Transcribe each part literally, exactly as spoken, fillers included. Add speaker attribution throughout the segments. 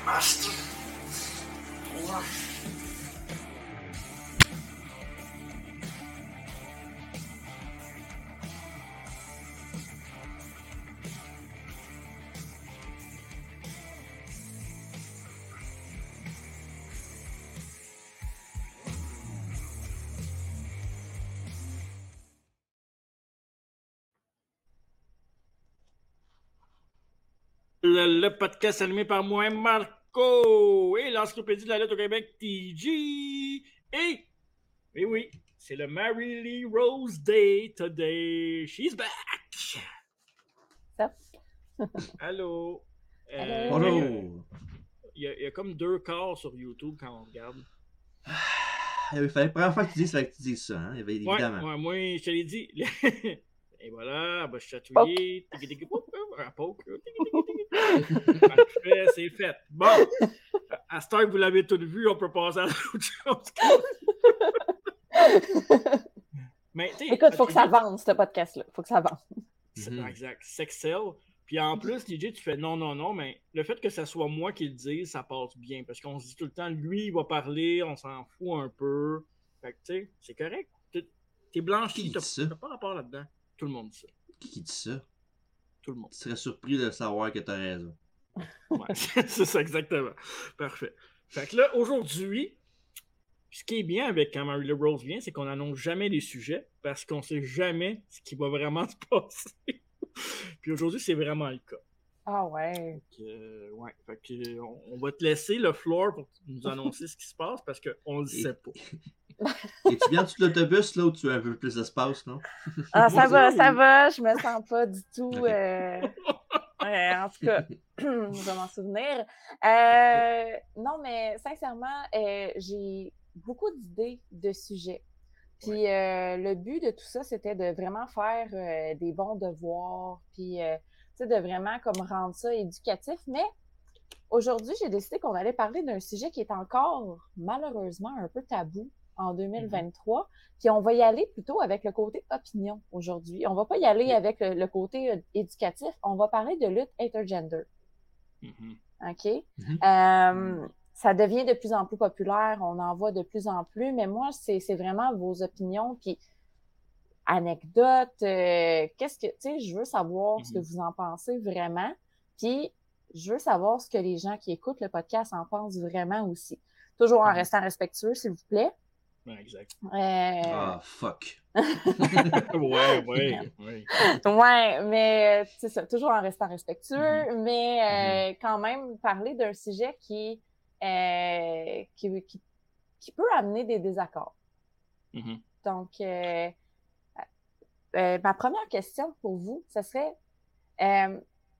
Speaker 1: Master. Four.
Speaker 2: Le, le podcast animé par moi, Marco, et l'encyclopédie de la lettre au Québec, T G. Et, et oui, c'est le Mary Lee Rose Day today. She's back.
Speaker 3: Ça.
Speaker 2: Allô. Euh,
Speaker 3: Allô.
Speaker 4: Bonjour.
Speaker 2: Il y, a, il y a comme deux quarts sur YouTube quand on regarde.
Speaker 4: Ah, il fallait la première fois que tu dises, il fallait que tu dises ça, hein? Évidemment.
Speaker 2: Ouais, ouais, moi, je te l'ai dit. Et voilà, elle va chatouiller. Tiki tiki poke. Un poke. Parfait, c'est fait. Bon. À ce temps que vous l'avez tout vu, on peut passer à autre chose. Mais,
Speaker 3: écoute, il faut que ça avance, ce podcast-là. Il faut que ça avance.
Speaker 2: Mm-hmm. Exact. Sexcel. Puis en plus, D J, tu fais non, non, non, mais le fait que ce soit moi qui le dise, ça passe bien. Parce qu'on se dit tout le temps, lui, il va parler, on s'en fout un peu. Fait que, tu sais, c'est correct. T'es, t'es blanchi, t'as, t'as pas rapport là-dedans. Tout le monde dit ça.
Speaker 4: Qui qui dit ça?
Speaker 2: Tout le monde.
Speaker 4: Tu serais surpris de savoir que t'as raison.
Speaker 2: Ouais, c'est ça, exactement. Parfait. Fait que là, aujourd'hui, ce qui est bien avec quand Mary Lee Rose vient, c'est qu'on n'annonce jamais les sujets parce qu'on sait jamais ce qui va vraiment se passer. Puis aujourd'hui, c'est vraiment le cas.
Speaker 3: Ah ouais.
Speaker 2: Fait que, euh, ouais. Fait que, on, on va te laisser le floor pour nous annoncer ce qui se passe parce qu'on ne le sait pas.
Speaker 3: Es-tu
Speaker 4: bien tout l'autobus là où tu as un peu plus d'espace, non?
Speaker 3: Ah, ça va, ça va. Je me sens pas du tout. Okay. Euh... Ouais, en tout cas, je vais m'en souvenir. Euh, non, mais sincèrement, euh, j'ai beaucoup d'idées de sujets. Puis ouais. euh, le but de tout ça, c'était de vraiment faire euh, des bons devoirs, puis euh, tu sais, de vraiment comme rendre ça éducatif. Mais aujourd'hui, j'ai décidé qu'on allait parler d'un sujet qui est encore malheureusement un peu tabou en deux mille vingt-trois. Mm-hmm. Puis on va y aller plutôt avec le côté opinion aujourd'hui. On va pas y aller yeah. avec le, le côté euh, éducatif. On va parler de lutte intergender. Mm-hmm. OK? Mm-hmm. Euh, ça devient de plus en plus populaire. On en voit de plus en plus. Mais moi, c'est, c'est vraiment vos opinions. Puis anecdotes. Euh, qu'est-ce que... Tu sais, je veux savoir mm-hmm. ce que vous en pensez vraiment. Puis je veux savoir ce que les gens qui écoutent le podcast en pensent vraiment aussi. Toujours en mm-hmm. restant respectueux, s'il vous plaît.
Speaker 2: Ouais, exact.
Speaker 4: Euh... Ah, fuck.
Speaker 2: ouais, ouais, ouais.
Speaker 3: Ouais, mais c'est ça, toujours en restant respectueux, mm-hmm. mais euh, mm-hmm. quand même parler d'un sujet qui, euh, qui, qui, qui peut amener des désaccords. Mm-hmm. Donc, euh, euh, ma première question pour vous, ce serait, euh,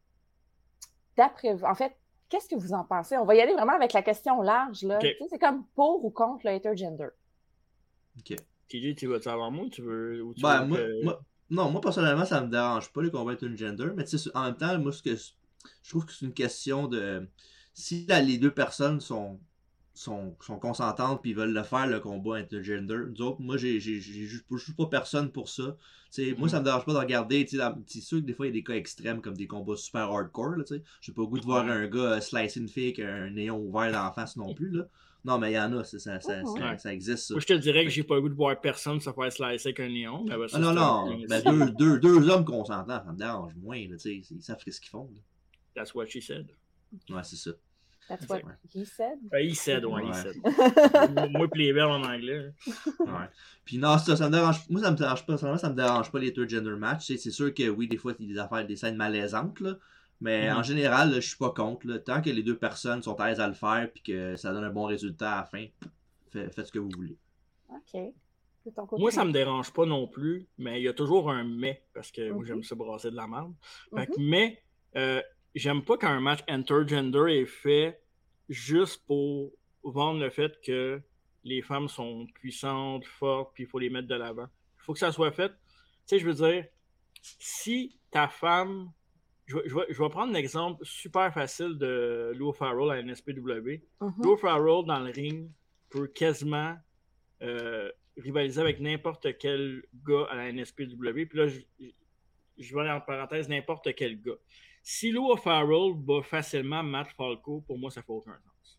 Speaker 3: d'après vous, en fait, qu'est-ce que vous en pensez? On va y aller vraiment avec la question large, là. Okay. Tu sais, c'est comme pour ou contre le intergender.
Speaker 4: OK.
Speaker 2: T J, tu vas-tu avoir moi ou tu veux... Ou tu
Speaker 4: ben,
Speaker 2: veux
Speaker 4: moi,
Speaker 2: que...
Speaker 4: moi, non, moi, personnellement, ça me dérange pas les combats intergender, mais tu sais, en même temps, moi, ce que je trouve que c'est une question de... Si là, les deux personnes sont, sont, sont consentantes puis veulent le faire, le combat intergender, nous autres, moi, j'ai, j'ai, j'ai, j'ai, je suis pas personne pour ça. Mm-hmm. Moi, ça me dérange pas de regarder, tu sais, c'est sûr que des fois, il y a des cas extrêmes comme des combats super hardcore, tu sais. J'ai pas le goût de voir un gars slicer une fille avec un néon ouvert dans la face non plus, là. Non, mais il y en a, ça, ça, ça,
Speaker 2: ouais.
Speaker 4: ça, ça existe. Ça.
Speaker 2: Moi, je te dirais que j'ai pas le goût de voir personne se faire slicer avec un néon. Mais ben, ça,
Speaker 4: ah non, non, ben, deux, deux, deux hommes consentants, ça me dérange moins, là, tu sais, ils savent ce qu'ils font. Là.
Speaker 2: That's what she said.
Speaker 4: Ouais, c'est ça.
Speaker 3: That's what he said?
Speaker 2: Ben, he said, ouais,
Speaker 4: ouais.
Speaker 2: he said. Moi, Playbill en anglais.
Speaker 4: Ouais. Puis non, ça, ça me dérange. Moi, ça me dérange pas. Ça me dérange pas les intergender match. C'est sûr que oui, des fois, il y a des affaires, des scènes malaisantes, là. Mais mm-hmm. en général, là, je suis pas contre. Là. Tant que les deux personnes sont à l'aise à le faire et que ça donne un bon résultat à la fin, fait, faites ce que vous voulez.
Speaker 3: OK. Côté,
Speaker 2: moi, ça me dérange pas non plus, mais il y a toujours un mais, parce que mm-hmm. moi, j'aime ça brasser de la merde. Fait que, mm-hmm. mais, euh, j'aime pas quand un match intergender est fait juste pour vendre le fait que les femmes sont puissantes, fortes, puis il faut les mettre de l'avant. Il faut que ça soit fait. Tu sais, je veux dire, si ta femme... Je vais, je, vais, je vais prendre un exemple super facile de Lou Farrell à la N S P W. Mm-hmm. Lou Farrell, dans le ring, peut quasiment euh, rivaliser avec n'importe quel gars à la N S P W. Puis là, je, je vais en parenthèse n'importe quel gars. Si Lou Farrell bat facilement Matt Falco, pour moi, ça fait aucun sens.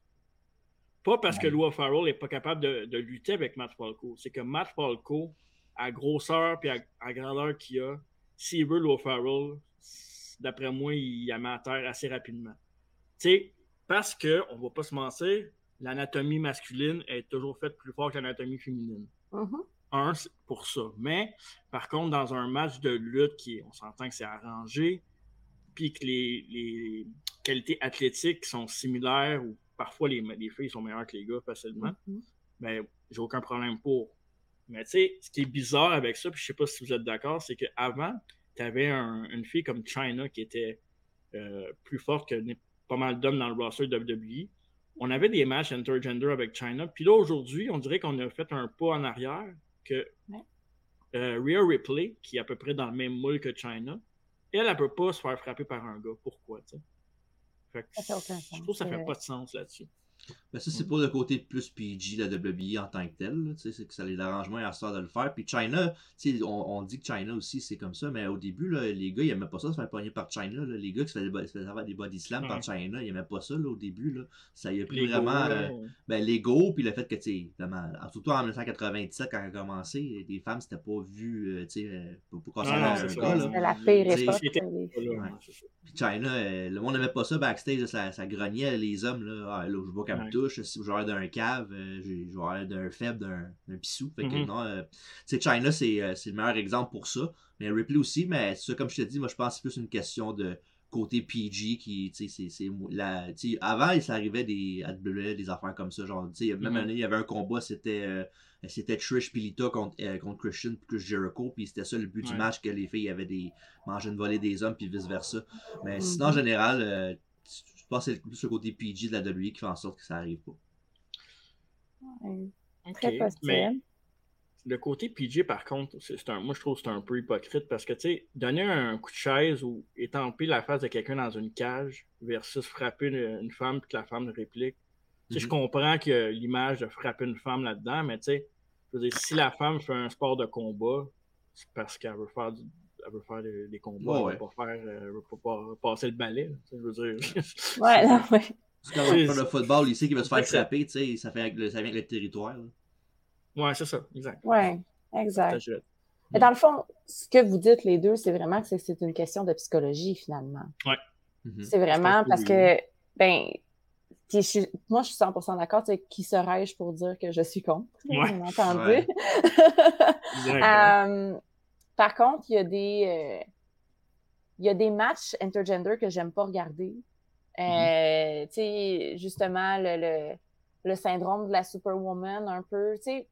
Speaker 2: Pas parce que Lou Farrell n'est pas capable de, de lutter avec Matt Falco. C'est que Matt Falco, à grosseur et à, à grandeur qu'il a, s'il veut Lou Farrell, d'après moi, il la met à terre assez rapidement. Tu sais, parce que, on va pas se mentir, l'anatomie masculine est toujours faite plus fort que l'anatomie féminine.
Speaker 3: Mm-hmm.
Speaker 2: Un, c'est pour ça. Mais, par contre, dans un match de lutte qui, on s'entend que c'est arrangé, puis que les, les qualités athlétiques sont similaires, ou parfois les, les filles sont meilleures que les gars facilement, mm-hmm. ben, j'ai aucun problème pour. Mais tu sais, ce qui est bizarre avec ça, puis je sais pas si vous êtes d'accord, c'est qu'avant, tu avais un, une fille comme Chyna qui était euh, plus forte que pas mal d'hommes dans le roster de W W E. On avait des matchs intergender avec Chyna. Puis là, aujourd'hui, on dirait qu'on a fait un pas en arrière que
Speaker 3: ouais.
Speaker 2: euh, Rhea Ripley, qui est à peu près dans le même moule que Chyna, elle, elle peut pas se faire frapper par un gars. Pourquoi, tu sais? Fait que je trouve que ça fait pas de sens là-dessus.
Speaker 4: Ben ça, c'est pour le côté plus P G de la W W E en tant que tel. C'est que ça les arrange moins à ce de le faire. Puis Chyna, on, on dit que Chyna aussi, c'est comme ça. Mais au début, là, les gars, ils n'aimaient pas ça, se faire pogner par Chyna. Là. Les gars qui se faisaient, se faisaient des body slams ouais. par Chyna, ils n'aimaient pas ça là, au début. Là. Ça y a pris vraiment euh, ben, l'ego. Puis le fait que, tu sais, surtout en dix-neuf cent quatre-vingt-dix-sept, quand elle a commencé, les femmes, c'était pas vu euh, euh, pour, pour casser
Speaker 3: ah,
Speaker 4: un gars.
Speaker 3: C'était la pire époque.
Speaker 4: Ouais. Puis Chyna, euh, le monde n'aimait pas ça backstage. Là, ça, ça grognait les hommes. Là, ah, là je vois qu'elle me touche. Si je vais d'un cave, euh, je vais d'un faible, d'un, d'un pissou. Fait que mm-hmm. non, euh, tu sais, Chyna, c'est, euh, c'est le meilleur exemple pour ça. Mais Ripley aussi, mais ça, comme je te dis, moi, je pense que c'est plus une question de côté P G qui, tu sais, c'est, c'est la, tu sais, avant, ça arrivait des, à W W E, des affaires comme ça. Genre, tu sais, même mm-hmm. année, il y avait un combat, c'était, euh, c'était Trish Pilita contre, euh, contre Christian, puis Chris Jericho, puis c'était ça le but ouais. du match, que les filles avaient des, mangeaient une volée des hommes, puis vice-versa. Mais mm-hmm. sinon, en général, euh, je pense que c'est plus le côté P G de la W W E qui fait en sorte que ça arrive pas.
Speaker 3: Ouais.
Speaker 2: Okay. Très mais le côté P G, par contre, c'est, c'est un, moi je trouve que c'est un peu hypocrite parce que, tu sais, donner un coup de chaise ou étamper la face de quelqu'un dans une cage versus frapper une, une femme et que la femme réplique. Mm-hmm. Je comprends que l'image de frapper une femme là-dedans, mais tu sais, je veux dire, si la femme fait un sport de combat, c'est parce qu'elle veut faire, du, elle veut faire des, des combats, oh, elle ne ouais. veut pas faire, elle veut pas, pas passer le balai. Je veux dire.
Speaker 3: Ouais, non, ouais.
Speaker 4: C'est comme un de football, il sait qu'il va se faire frapper, tu sais, ça, fait avec le, ça vient avec le territoire. Là.
Speaker 2: Ouais, c'est ça, exact.
Speaker 3: Ouais, exact. Et dans le fond, ce que vous dites les deux, c'est vraiment que c'est, c'est une question de psychologie, finalement.
Speaker 2: Ouais.
Speaker 3: Mm-hmm. C'est vraiment parce que, ben, je suis, moi, je suis cent pour cent d'accord, tu sais, qui serais-je pour dire que je suis contre?
Speaker 2: Ouais.
Speaker 3: Vous m'entendez?
Speaker 2: Ouais.
Speaker 3: um, par contre, il y a des, euh, il y a des matchs intergender que j'aime pas regarder. Euh, mm-hmm. Tu sais, justement, le, le, le syndrome de la superwoman, un peu, tu sais,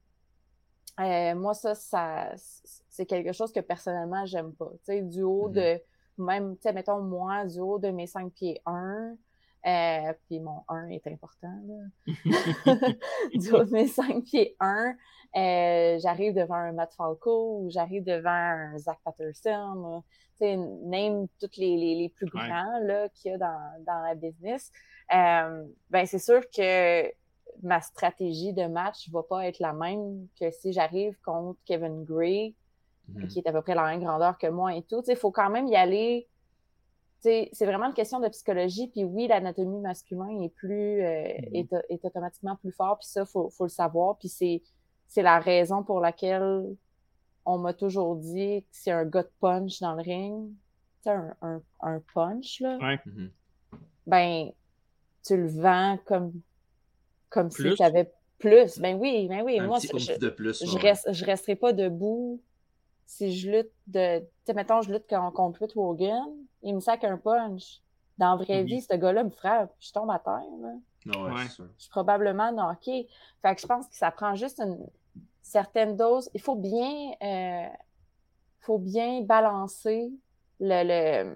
Speaker 3: euh, moi, ça, ça, c'est quelque chose que personnellement, j'aime pas. Tu sais, du haut mm-hmm. de, même, tu sais, mettons, moi, du haut de mes cinq pieds un, euh, puis mon un est important, là. Du haut de mes cinq pieds un, euh, j'arrive devant un Matt Falco ou j'arrive devant un Zach Patterson, tu sais, name tous les, les, les plus grands, ouais. là, qu'il y a dans, dans la business. Euh, ben, c'est sûr que ma stratégie de match va pas être la même que si j'arrive contre Kevin Gray, mm-hmm. qui est à peu près la même grandeur que moi et tout. Il faut quand même y aller. T'sais, c'est vraiment une question de psychologie. Puis oui, l'anatomie masculine est plus euh, mm-hmm. est, est automatiquement plus fort. Puis ça, il faut, faut le savoir. Puis c'est, c'est la raison pour laquelle on m'a toujours dit que c'est un gars de punch dans le ring. Tu sais, un, un, un punch, là.
Speaker 2: Ouais.
Speaker 4: Mm-hmm.
Speaker 3: Ben, tu le vends comme Comme
Speaker 2: plus.
Speaker 3: si tu avais plus. Ben oui, ben oui.
Speaker 4: Un
Speaker 3: moi,
Speaker 4: petit
Speaker 3: je,
Speaker 4: de plus,
Speaker 3: je,
Speaker 4: ouais.
Speaker 3: reste, je resterai pas debout si je lutte de. Tu sais, mettons, je lutte contre Whit Hogan, il me sac un punch. Dans la vraie mm-hmm. vie, ce gars-là me frappe, je tombe à terre. Là.
Speaker 4: Oh, ouais,
Speaker 2: ouais.
Speaker 4: c'est sûr.
Speaker 3: Je suis probablement knocké. Fait que je pense que ça prend juste une certaine dose. Il faut bien, euh, faut bien balancer le. le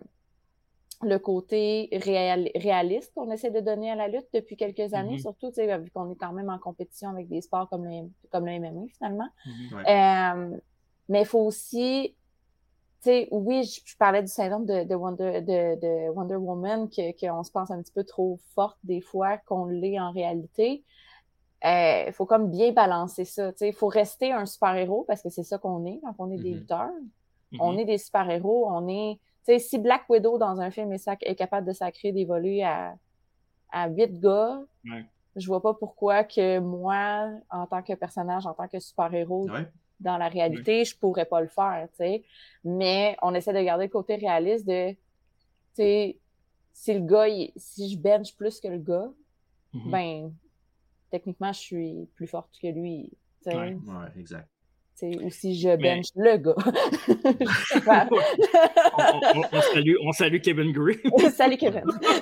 Speaker 3: le côté réal, réaliste qu'on essaie de donner à la lutte depuis quelques années, mm-hmm. surtout, tu sais, vu qu'on est quand même en compétition avec des sports comme le, comme le M M A, finalement.
Speaker 2: Mm-hmm.
Speaker 4: Ouais.
Speaker 3: Euh, mais il faut aussi, tu sais, oui, je, je parlais du syndrome de, de, Wonder, de, de Wonder Woman, que, qu'on se pense un petit peu trop forte des fois, qu'on l'est en réalité. Il euh, faut comme bien balancer ça, tu sais. Il faut rester un super-héros, parce que c'est ça qu'on est quand on est mm-hmm. des lutteurs. Mm-hmm. On est des super-héros, on est... Tu sais, si Black Widow, dans un film, est, sac... est capable de sacrer des volets à, à huit gars,
Speaker 2: ouais.
Speaker 3: je vois pas pourquoi que moi, en tant que personnage, en tant que super-héros,
Speaker 4: ouais.
Speaker 3: dans la réalité, ouais. je pourrais pas le faire, tu sais. Mais on essaie de garder le côté réaliste de, tu sais, si le gars, il... si je bench plus que le gars, mm-hmm. ben, techniquement, je suis plus forte que lui, tu sais.
Speaker 2: Ouais,
Speaker 4: ouais, exact.
Speaker 3: T'sais, ou si je bench mais... le gars.
Speaker 2: on, on, on, salue, on salue Kevin Gray.
Speaker 3: Salut Kevin.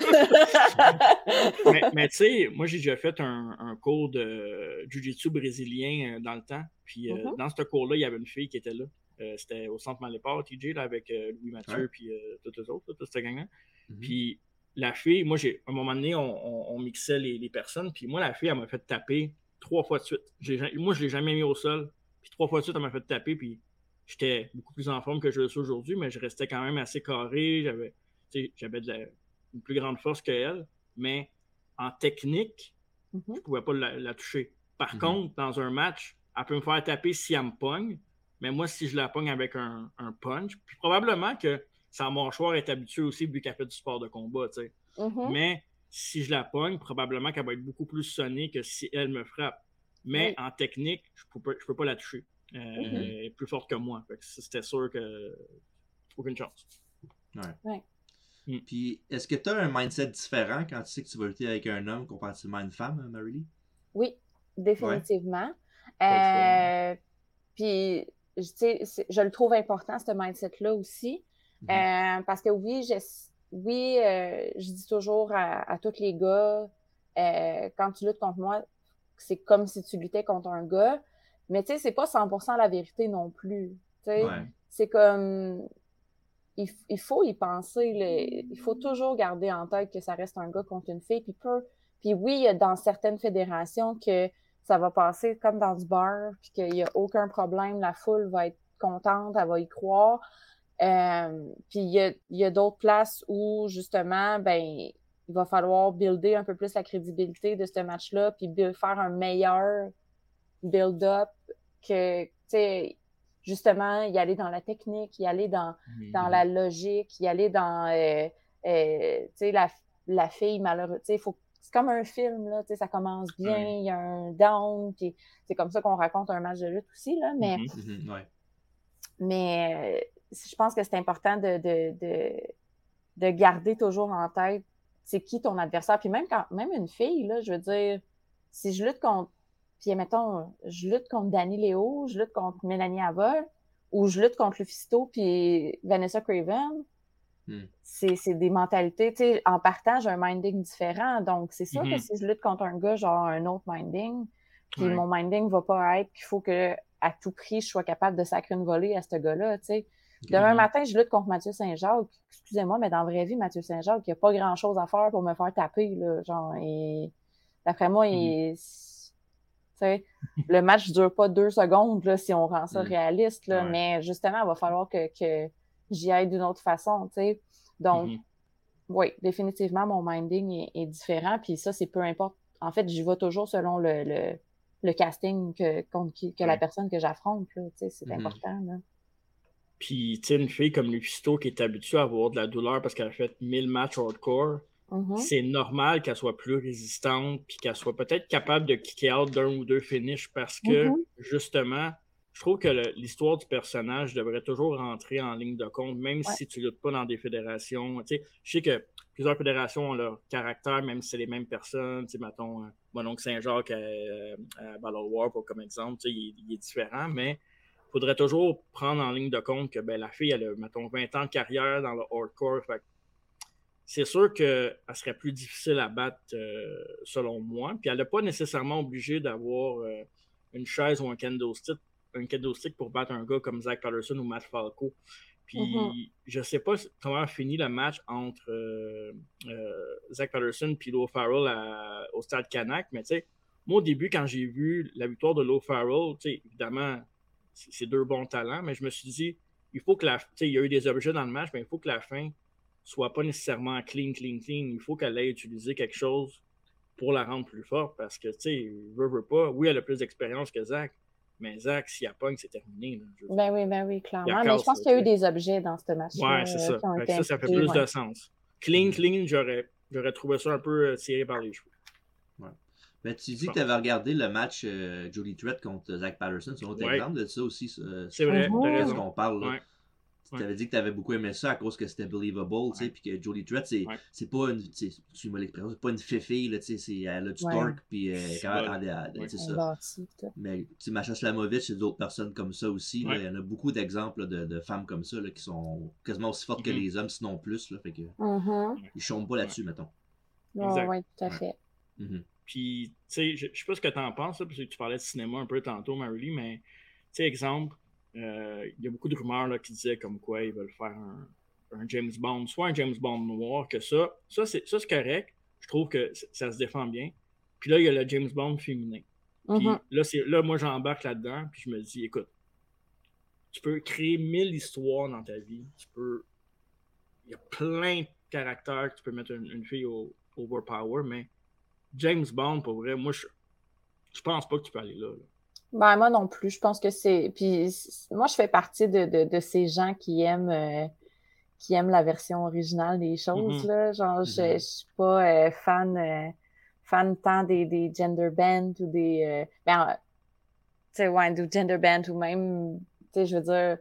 Speaker 2: mais mais tu sais, moi j'ai déjà fait un, un cours de jiu-jitsu brésilien dans le temps. Puis euh, mm-hmm. dans ce cours-là, il y avait une fille qui était là. Euh, c'était au centre Maléport, T J, là, avec euh, Louis Mathieu ouais. puis euh, tous les autres, toute cette gang-là. Mm-hmm. Puis la fille, moi, j'ai, à un moment donné, on, on, on mixait les, les personnes. Puis moi, la fille, elle m'a fait taper trois fois de suite. J'ai, moi, je ne l'ai jamais mis au sol. Puis trois fois de suite, elle m'a fait taper. Puis j'étais beaucoup plus en forme que je le suis aujourd'hui, mais je restais quand même assez carré. J'avais, j'avais de la, une plus grande force qu'elle. Mais en technique, mm-hmm. je ne pouvais pas la, la toucher. Par mm-hmm. contre, dans un match, elle peut me faire taper si elle me pogne. Mais moi, si je la pogne avec un, un punch, puis probablement que sa mâchoire est habituée aussi vu qu'elle fait du sport de combat, tu sais. Mm-hmm. Mais si je la pogne, probablement qu'elle va être beaucoup plus sonnée que si elle me frappe. Mais oui. en technique, je ne peux, peux pas la toucher. Euh, mm-hmm. Elle est plus forte que moi. Fait que c'était sûr que aucune chance.
Speaker 4: Ouais.
Speaker 3: ouais.
Speaker 4: Mm. Puis, est-ce que tu as un mindset différent quand tu sais que tu vas lutter avec un homme comparativement à une femme, Marie-Lee?
Speaker 3: Oui, définitivement. Ouais. Euh, puis, je, je le trouve important, ce mindset-là aussi. Mm-hmm. Euh, parce que oui, je, oui euh, je dis toujours à, à tous les gars, euh, quand tu luttes contre moi, c'est comme si tu luttais contre un gars. Mais tu sais, c'est pas cent pour cent la vérité non plus. Ouais. C'est comme... Il, il faut y penser. Là. Il faut toujours garder en tête que ça reste un gars contre une fille. Puis, peu, puis oui, il y a dans certaines fédérations que ça va passer comme dans du beurre, puis qu'il n'y a aucun problème. La foule va être contente, elle va y croire. Euh, puis il y a, il y a d'autres places où, justement, ben il va falloir builder un peu plus la crédibilité de ce match-là, puis faire un meilleur build-up que, tu sais, justement, y aller dans la technique, y aller dans, mmh. dans la logique, y aller dans, euh, euh, tu sais, la, la fille malheureuse, tu sais, faut c'est comme un film, là, tu sais, ça commence bien, il ouais. y a un down, puis c'est comme ça qu'on raconte un match de lutte aussi, là, mais...
Speaker 4: Mmh, ouais.
Speaker 3: Mais euh, je pense que c'est important de, de, de, de garder toujours en tête c'est qui ton adversaire. Puis même quand même une fille, là, je veux dire, si je lutte contre... Puis mettons, je lutte contre Dani Léo, je lutte contre Mélanie Avol, ou je lutte contre Lufisto puis Vanessa Craven, mm. c'est, c'est des mentalités, tu sais, en partant, j'ai un minding différent, donc c'est sûr mm-hmm. que si je lutte contre un gars, genre un autre minding, puis ouais. mon minding va pas être qu'il faut que à tout prix, je sois capable de sacrer une volée à ce gars-là, tu sais. Demain mm-hmm. matin, je lutte contre Mathieu Saint-Jacques, excusez-moi, mais dans la vraie vie, Mathieu Saint-Jacques, il n'y a pas grand-chose à faire pour me faire taper, là, genre, et d'après moi, mm-hmm. il... T'sais, le match ne dure pas deux secondes là, si on rend ça mm. réaliste, là, ouais. mais justement, il va falloir que, que j'y aille d'une autre façon. T'sais. Donc, mm-hmm. oui, définitivement, mon minding est, est différent. Puis ça, c'est peu importe. En fait, j'y vais toujours selon le, le, le casting que, contre qui, que ouais. la personne que j'affronte. Là, c'est mm-hmm. important. Là.
Speaker 2: Puis, tu sais, une fille comme Lufisto qui est habituée à avoir de la douleur parce qu'elle a fait mille matchs hardcore, mm-hmm. c'est normal qu'elle soit plus résistante puis qu'elle soit peut-être capable de kicker out d'un ou deux finishes parce que, mm-hmm. justement, je trouve que le, l'histoire du personnage devrait toujours rentrer en ligne de compte, même ouais. si tu ne luttes pas dans des fédérations. Tu sais, je sais que plusieurs fédérations ont leur caractère, même si c'est les mêmes personnes. Tu sais, mettons, euh, mon oncle Saint-Jacques à, à Battle War, pour, comme exemple, tu sais, il, il est différent, mais il faudrait toujours prendre en ligne de compte que ben, la fille, elle a, mettons, vingt ans de carrière dans le hardcore. Fait c'est sûr qu'elle serait plus difficile à battre, euh, selon moi. Puis elle n'est pas nécessairement obligée d'avoir euh, une chaise ou un kendo stick, un kendo stick pour battre un gars comme Zach Patterson ou Matt Falco. Puis mm-hmm. je ne sais pas comment a fini le match entre euh, euh, Zach Patterson et Lo Farrell à, au Stade Canac. Mais tu sais, moi au début, quand j'ai vu la victoire de Lo Farrell, tu sais, évidemment, c'est, c'est deux bons talents, mais je me suis dit, il faut que la... Tu sais, il y a eu des objets dans le match, mais il faut que la fin soit pas nécessairement clean, clean, clean. Il faut qu'elle ait utilisé quelque chose pour la rendre plus forte parce que, tu sais, veut, veut pas. Oui, elle a plus d'expérience que Zach, Mais Zach, s'il y a pogne, c'est terminé. Là, je veux
Speaker 3: Ben
Speaker 2: dire.
Speaker 3: oui, ben oui,
Speaker 2: Il
Speaker 3: clairement.
Speaker 2: a
Speaker 3: Mais je
Speaker 2: casse,
Speaker 3: pense
Speaker 2: là,
Speaker 3: qu'il y a
Speaker 2: tu
Speaker 3: eu
Speaker 2: sais.
Speaker 3: des objets dans ce match-là
Speaker 2: Ouais, c'est
Speaker 3: euh,
Speaker 2: ça.
Speaker 3: qui ont
Speaker 2: Fait que
Speaker 3: été
Speaker 2: ça, ça fait
Speaker 3: impliqués.
Speaker 2: plus
Speaker 3: Ouais.
Speaker 2: de sens. Clean,
Speaker 4: Mhm.
Speaker 2: clean, j'aurais, j'aurais trouvé ça un peu euh, tiré par les cheveux.
Speaker 4: Ouais. Ben, tu
Speaker 2: Je
Speaker 4: dis que tu
Speaker 2: pense.
Speaker 4: avais regardé le match euh, Jody Threat contre Zach Patterson. C'est un autre
Speaker 2: Ouais,
Speaker 4: exemple de ça aussi. Ça,
Speaker 2: c'est vrai, t'as
Speaker 4: de ce
Speaker 3: Mhm.
Speaker 2: raison.
Speaker 4: qu'on parle. Là.
Speaker 2: Ouais,
Speaker 4: Tu
Speaker 2: ouais,
Speaker 4: avais dit que tu avais beaucoup aimé ça à cause que c'était believable, tu sais,
Speaker 2: ouais,
Speaker 4: puis que Jody Threat, c'est,
Speaker 2: ouais.
Speaker 4: c'est pas une, tu sais, excuse-moi l'expression, c'est pas une féfille, là, tu sais, c'est, elle a du
Speaker 3: Ouais.
Speaker 4: torque, puis elle est
Speaker 2: C'est
Speaker 4: capable
Speaker 2: bon.
Speaker 4: de- de- de-
Speaker 2: Ouais,
Speaker 4: c'est
Speaker 3: On
Speaker 4: ça.
Speaker 3: bâtit, tout.
Speaker 4: Mais, tu sais, Masha Slamovich, c'est d'autres personnes comme ça aussi, là.
Speaker 2: ouais.
Speaker 4: Il y en a beaucoup d'exemples là, de, de femmes comme ça, là, qui sont quasiment aussi fortes que
Speaker 2: Mhm.
Speaker 4: les hommes, sinon plus, là, fait que,
Speaker 3: Mhm.
Speaker 2: Ouais,
Speaker 4: ils chôment pas
Speaker 2: ouais.
Speaker 4: là-dessus, mettons.
Speaker 3: Ouais,
Speaker 2: Exact.
Speaker 3: ouais, tout à
Speaker 2: Ouais.
Speaker 3: fait.
Speaker 4: Mhm.
Speaker 2: Puis, tu sais, je, je sais pas ce que t'en penses, là, parce que tu parlais de cinéma un peu tantôt, Marie, mais, tu sais, exemple, euh, il y a beaucoup de rumeurs là, qui disaient comme quoi ils veulent faire un, un James Bond, soit un James Bond noir, que ça, ça c'est, ça, c'est correct. Je trouve que c- ça se défend bien. Puis là, il y a le James Bond féminin. Puis
Speaker 3: Mhm.
Speaker 2: là, c'est, là, moi, j'embarque là-dedans, puis je me dis, écoute, tu peux créer mille histoires dans ta vie. Tu peux. Il y a plein de caractères que tu peux mettre une, une fille au overpower, mais James Bond, pour vrai, moi, je, je pense pas que tu peux aller là. là.
Speaker 3: Ben, moi non plus. Je pense que c'est. Puis c- moi, je fais partie de, de, de ces gens qui aiment euh, qui aiment la version originale des choses,
Speaker 2: Mhm.
Speaker 3: là. Genre, je,
Speaker 4: Mhm.
Speaker 3: je suis pas euh, fan euh, fan tant des, des gender bend ou des euh, ben, euh, tu sais, ouais, du gender bend ou même, tu sais, je veux dire,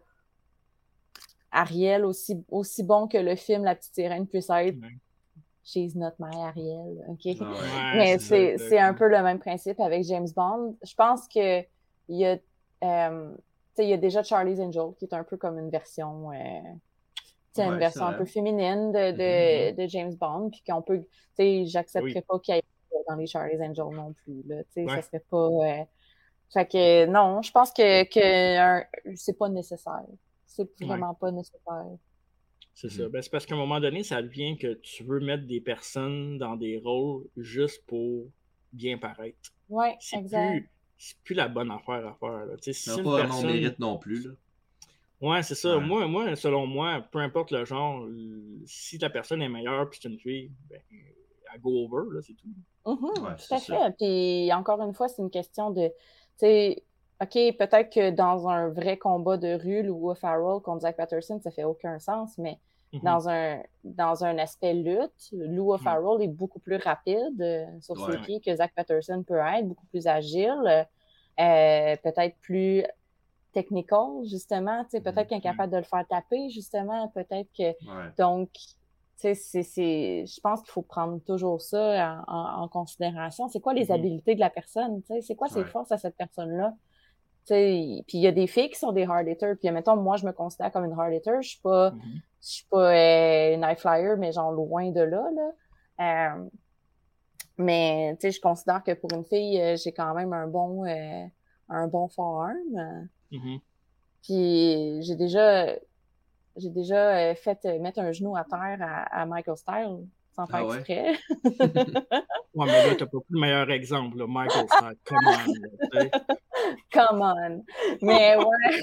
Speaker 3: Ariel, aussi, aussi bon que le film La Petite Sirène puisse être,
Speaker 2: Ouais,
Speaker 3: she's not my Ariel, OK?
Speaker 4: Ah ouais.
Speaker 2: ouais
Speaker 3: Mais
Speaker 2: c'est ça,
Speaker 3: c'est, c'est un
Speaker 2: exactement.
Speaker 3: peu le même principe avec James Bond. Je pense que il y a, euh, tu sais, il y a déjà Charlie's Angel, qui est un peu comme une version, euh, tu sais, une
Speaker 4: Ouais, c'est
Speaker 3: version un
Speaker 4: vrai.
Speaker 3: peu féminine de,
Speaker 4: Mhm.
Speaker 3: de, de James Bond, puis qu'on peut, tu sais, j'accepterais
Speaker 2: Oui,
Speaker 3: pas qu'il y ait dans les Charlie's Angel non plus, là, tu sais, ça
Speaker 2: ouais,
Speaker 3: serait pas... euh, Fait que non, je pense que, que un- c'est pas nécessaire. C'est
Speaker 2: ouais,
Speaker 3: vraiment pas nécessaire.
Speaker 2: c'est ça.
Speaker 4: Mhm.
Speaker 2: Ben, c'est parce qu'à un moment donné, ça devient que tu veux mettre des personnes dans des rôles juste pour bien paraître.
Speaker 3: Ouais,
Speaker 2: C'est
Speaker 3: exact.
Speaker 2: plus, c'est plus la bonne affaire à faire. Là. Tu sais,
Speaker 4: Ça
Speaker 2: si
Speaker 4: n'a
Speaker 2: une
Speaker 4: pas vraiment au
Speaker 2: personne.
Speaker 4: mérite non plus, là.
Speaker 2: Ouais, c'est ça.
Speaker 4: Ouais.
Speaker 2: Moi, moi, selon moi, peu importe le genre, l- si la personne est meilleure puis c'est une fille, ben, elle go over, là, c'est tout.
Speaker 3: Mhm,
Speaker 4: Ouais,
Speaker 3: tout
Speaker 4: c'est
Speaker 3: à
Speaker 4: ça.
Speaker 3: fait. Puis encore une fois, c'est une question de, tu sais, OK, peut-être que dans un vrai combat de rue, Lou Farrell contre Zach Patterson, ça fait aucun sens, mais
Speaker 2: Mhm.
Speaker 3: dans un, dans un aspect lutte, Lou
Speaker 2: Ouais,
Speaker 3: Farrell est beaucoup plus rapide euh, sur ses
Speaker 4: Ouais.
Speaker 3: pieds que Zach Patterson peut être, beaucoup plus agile, euh, peut-être plus technical, justement, tu sais, peut-être
Speaker 4: Mhm.
Speaker 3: qu'il est capable de le faire taper, justement, peut-être que,
Speaker 4: Ouais.
Speaker 3: donc, tu sais, c'est, c'est, je pense qu'il faut prendre toujours ça en, en- en considération. C'est quoi les
Speaker 2: Mhm.
Speaker 3: habilités de la personne, tu sais, c'est quoi ses
Speaker 4: Ouais.
Speaker 3: forces à cette personne-là? Tu sais, puis il y a des filles qui sont des hard hitters, puis mettons, moi, je me considère comme une hard hitter, je suis pas,
Speaker 2: Mhm.
Speaker 3: je suis pas euh, une high flyer, mais genre loin de là, là. Euh, mais, tu sais, je considère que pour une fille, euh, j'ai quand même un bon, euh, un bon forearm.
Speaker 2: Mhm.
Speaker 3: Puis j'ai déjà, j'ai déjà euh, fait euh, mettre un genou à terre à, à Michael Style sans faire
Speaker 4: Ah ouais?
Speaker 3: exprès.
Speaker 2: Ouais, mais là, t'as pas pris le meilleur exemple, là, Michael Stark. Come on, là, tu sais.
Speaker 3: Come on. Mais ouais,